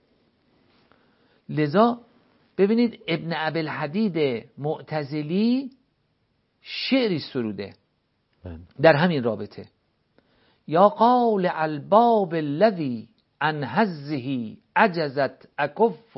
لذا ببینید ابن ابی‌الحدید معتزلی شعری سروده در همین رابطه: یا قال الباب الذی عن هزه عجزت اکف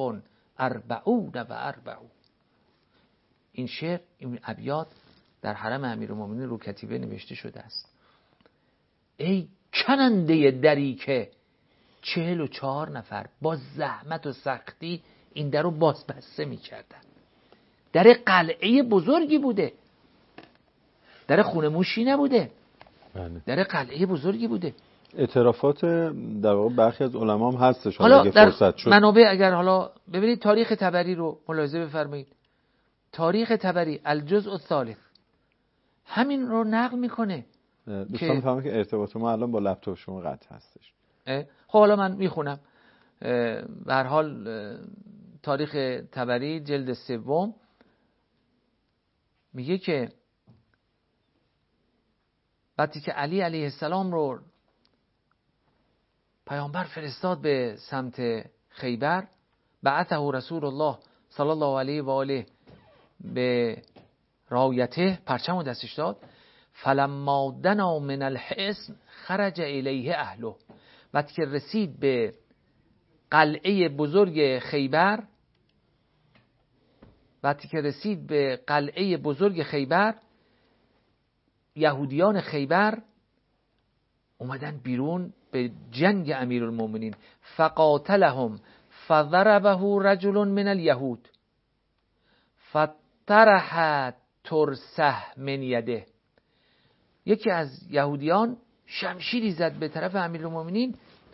44. این شعر، این ابیات در حرم امیرالمومنین رو کتیبه نوشته شده است. ای کننده دری که 44 نفر با زحمت و سختی این در رو بازبسته می کردن. در قلعه بزرگی بوده، در خونه موشی نبوده، در قلعه بزرگی بوده.
اعترافات در واقع برخی از علما هم هستش
حالا
اگه
در
فرصت شد.
منابع اگر حالا ببینید تاریخ طبری رو ملاحظه بفرمایید. تاریخ طبری الجزء الثالث همین رو نقل میکنه.
دوستان میفهمم که ارتباط ما الان با لپتاپ شما قطع هستش.
خب حالا من میخونم. به هر حال تاریخ طبری جلد 3 میگه که وقتی که علی علیه السلام رو پیامبر فرستاد به سمت خیبر، بعثه رسول الله صلی الله علیه و آله به رایته، پرچم دستش داد. فلما دنا من الحصن خرج الیه اهله. وقتی که رسید به قلعه بزرگ خیبر، یهودیان خیبر اومدن بیرون به جنگ امیرالمومنین. فقاتلهم فضربه رجل من الیهود فطرح ترسه من یده. یکی از یهودیان شمشیری زد به طرف امیرالمومنین،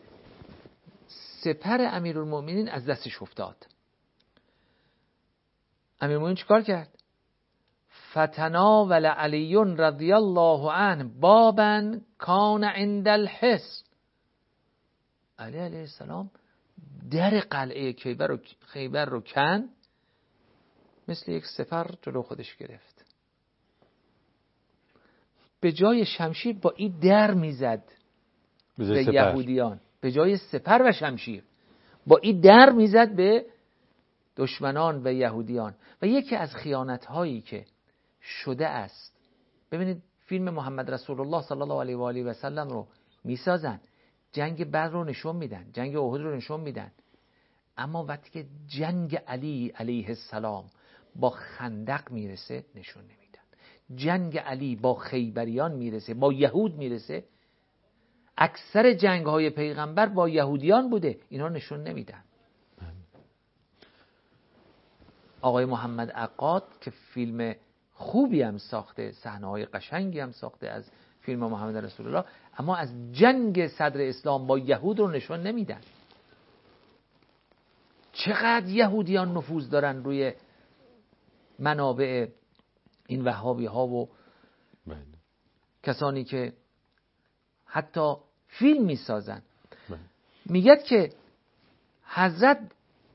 سپر امیرالمومنین از دستش افتاد. امیرالمومنین چیکار کرد؟ فتناول علی رضی الله عنه بابا کان عند الحصن. علی علیه السلام در قلعه خیبر رو کند، مثل یک سپر جلو خودش گرفت. به جای شمشیر با این در میزد به یهودیان، به جای سپر و شمشیر با این در میزد به دشمنان و یهودیان. و یکی از خیانت هایی که شده است، ببینید فیلم محمد رسول الله صلی الله علیه و آله و سلم رو میسازن، جنگ بدر رو نشون میدن، جنگ احد رو نشون میدن، اما وقتی که جنگ علی علیه السلام با خندق میرسه نشون نمیدن. جنگ علی با خیبریان میرسه، با یهود میرسه، اکثر جنگ های پیغمبر با یهودیان بوده، اینا نشون نمیدن. آقای محمد عقاد که فیلم خوبی هم ساخته، صحنه‌های قشنگی هم ساخته از فیلم محمد رسول الله، اما از جنگ صدر اسلام با یهود رو نشون نمیدن. چقدر یهودیان نفوذ دارن روی منابع این وهابی ها و کسانی که حتی فیلم میسازن. میگه که حضرت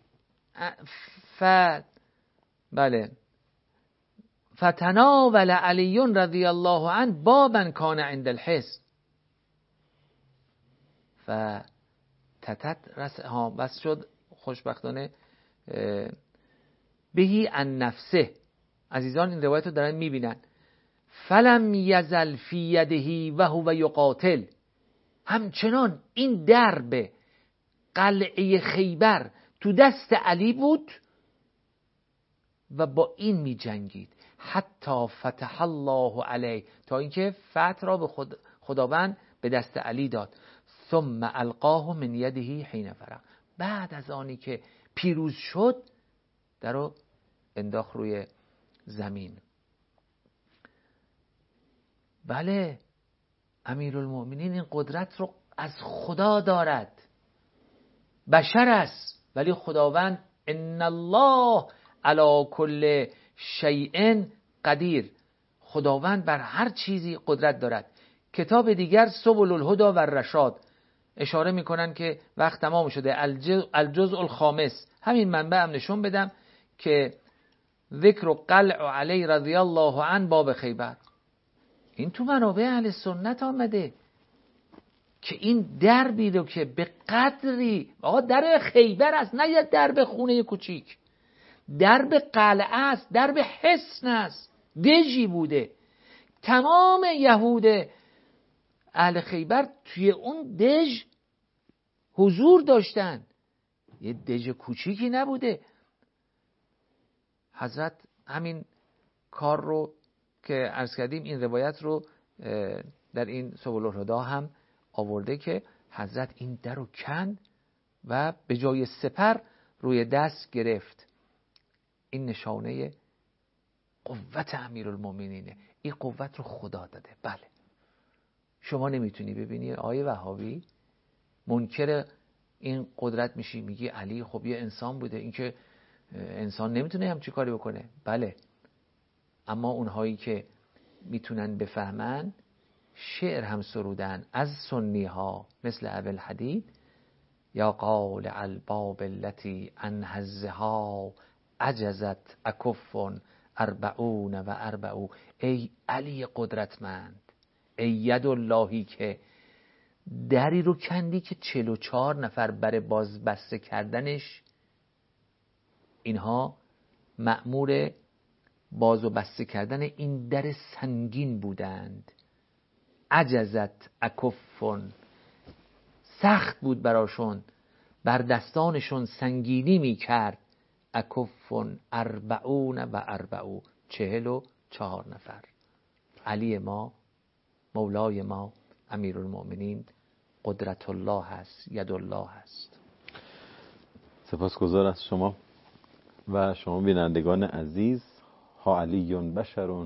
فتناول علی رضی الله عنه بابا کان عند الحصن بس شد خوشبختانه بهی عن نفسه. عزیزان این روایت رو دارن میبینن. فلم یزل فی یدهی و هو یقاتل. همچنان این درب قلعه خیبر تو دست علی بود و با این می جنگید. حتی فتح الله علیه، تا اینکه فتح را به خداوند به دست علی داد. ثم القاه من یده حین فرغ. بعد از آنی که پیروز شد در رو انداخت روی زمین. بله، امیرالمؤمنین این قدرت رو از خدا دارد، بشر است، ولی خداوند ان الله علی کل شیء قدیر، خداوند بر هر چیزی قدرت دارد. کتاب دیگر سبل الهدی و الرشاد اشاره میکنن که وقت تمام شده. الجزء الخامس، همین منبع هم نشون بدم که ذکر قلع علی رضی الله عنه باب خیبر، این تو منابع اهل سنت آمده که این دربی رو که به قدری آقا در خیبر است، نه یه درب خونه کوچیک، درب قلعه است، درب حصن است، دژی بوده. تمام یهود اهل خیبر توی اون دژ حضور داشتن، یه دژ کوچیکی نبوده. حضرت همین کار رو که عرض کردیم، این روایت رو در این سبل الهدی هم آورده که حضرت این در رو کند و به جای سپر روی دست گرفت. این نشانه قوت امیرالمومنینه. این قوت رو خدا داده. بله، شما نمیتونی ببینی آیه وهابی منکر این قدرت میشی، میگی علی خب یه انسان بوده، این که انسان نمیتونه همچی کاری بکنه. بله، اما اونهایی که میتونن بفهمن شعر هم سرودن از سنی ها مثل ابوالحدید، یا قال الباب التي عن هزها عجزت اکف 44. ای علی قدرتمند، ای ید اللهی که دری رو کندی که 44 نفر برای باز بسته کردنش اینها مأمور باز و بسته کردن این در سنگین بودند. عجزت اکفن، سخت بود براشون، بر دستانشون سنگینی می کرد. اکفن 44، 44 نفر. علی ما، مولای ما، امیرالمؤمنین قدرت الله هست، ید الله هست.
سپاسگزار از شما و شما بینندگان عزیز. ها علی بشر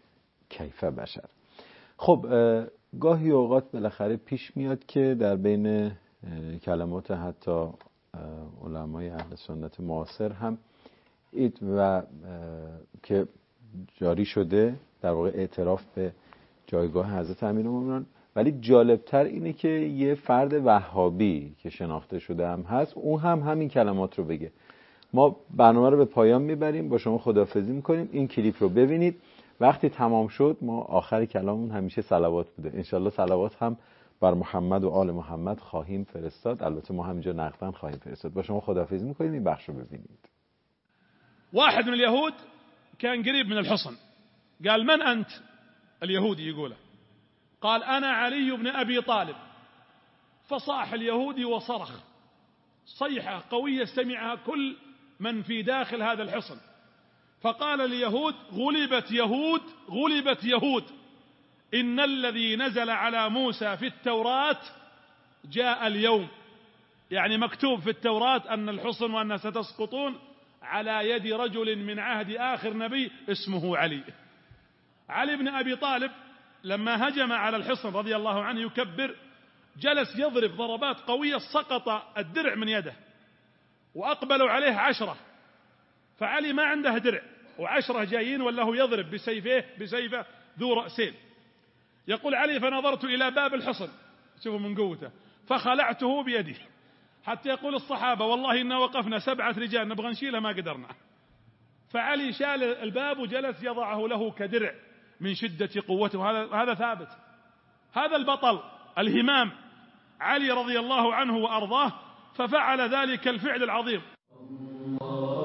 کیف بشر. خب گاهی اوقات بالاخره پیش میاد که در بین کلمات حتی علمای اهل سنت معاصر هم اید و که جاری شده در واقع اعتراف به جایگاه حضرت امیرالمومنین، ولی جالبتر اینه که یه فرد وهابی که شناخته شده هم هست اون هم همین کلمات رو بگه. ما برنامه رو به پایان میبریم، با شما خداحافظی میکنیم. این کلیپ رو ببینید، وقتی تمام شد ما آخر کلاممون همیشه صلوات بوده، انشالله صلوات هم بر محمد و آل محمد خواهیم فرستاد، البته ما همینجا نقدن خواهیم فرستاد. با شما خداحافظی میکنیم، این بخش رو ببینید.
واحد من اليهود كان قريب من الحصن، قال من أنت؟ اليهودي يقوله، قال أنا علي بن أبي طالب. فصاح اليهودي وصرخ صيحة قوية سمعها كل من في داخل هذا الحصن، فقال اليهود غلبت يهود، غلبت يهود، إن الذي نزل على موسى في التوراة جاء اليوم. يعني مكتوب في التوراة أن الحصن وأن ستسقطون على يد رجل من عهد آخر نبي اسمه علي. علي بن أبي طالب لما هجم على الحصن رضي الله عنه يكبر، جلس يضرب ضربات قوية، سقط الدرع من يده وأقبلوا عليه 10، فعلي ما عنده درع و10 جايين وله يضرب بسيفه ذو رأسين. يقول علي فنظرت إلى باب الحصن، شوفوا من قوته، فخلعته بيدي، حتى يقول الصحابة والله إنا وقفنا 7 رجال نبغى نشيله ما قدرنا. فعلي شال الباب وجلس يضعه له كدرع من شدة قوته. هذا ثابت، هذا البطل الهمام علي رضي الله عنه وأرضاه، ففعل ذلك الفعل العظيم.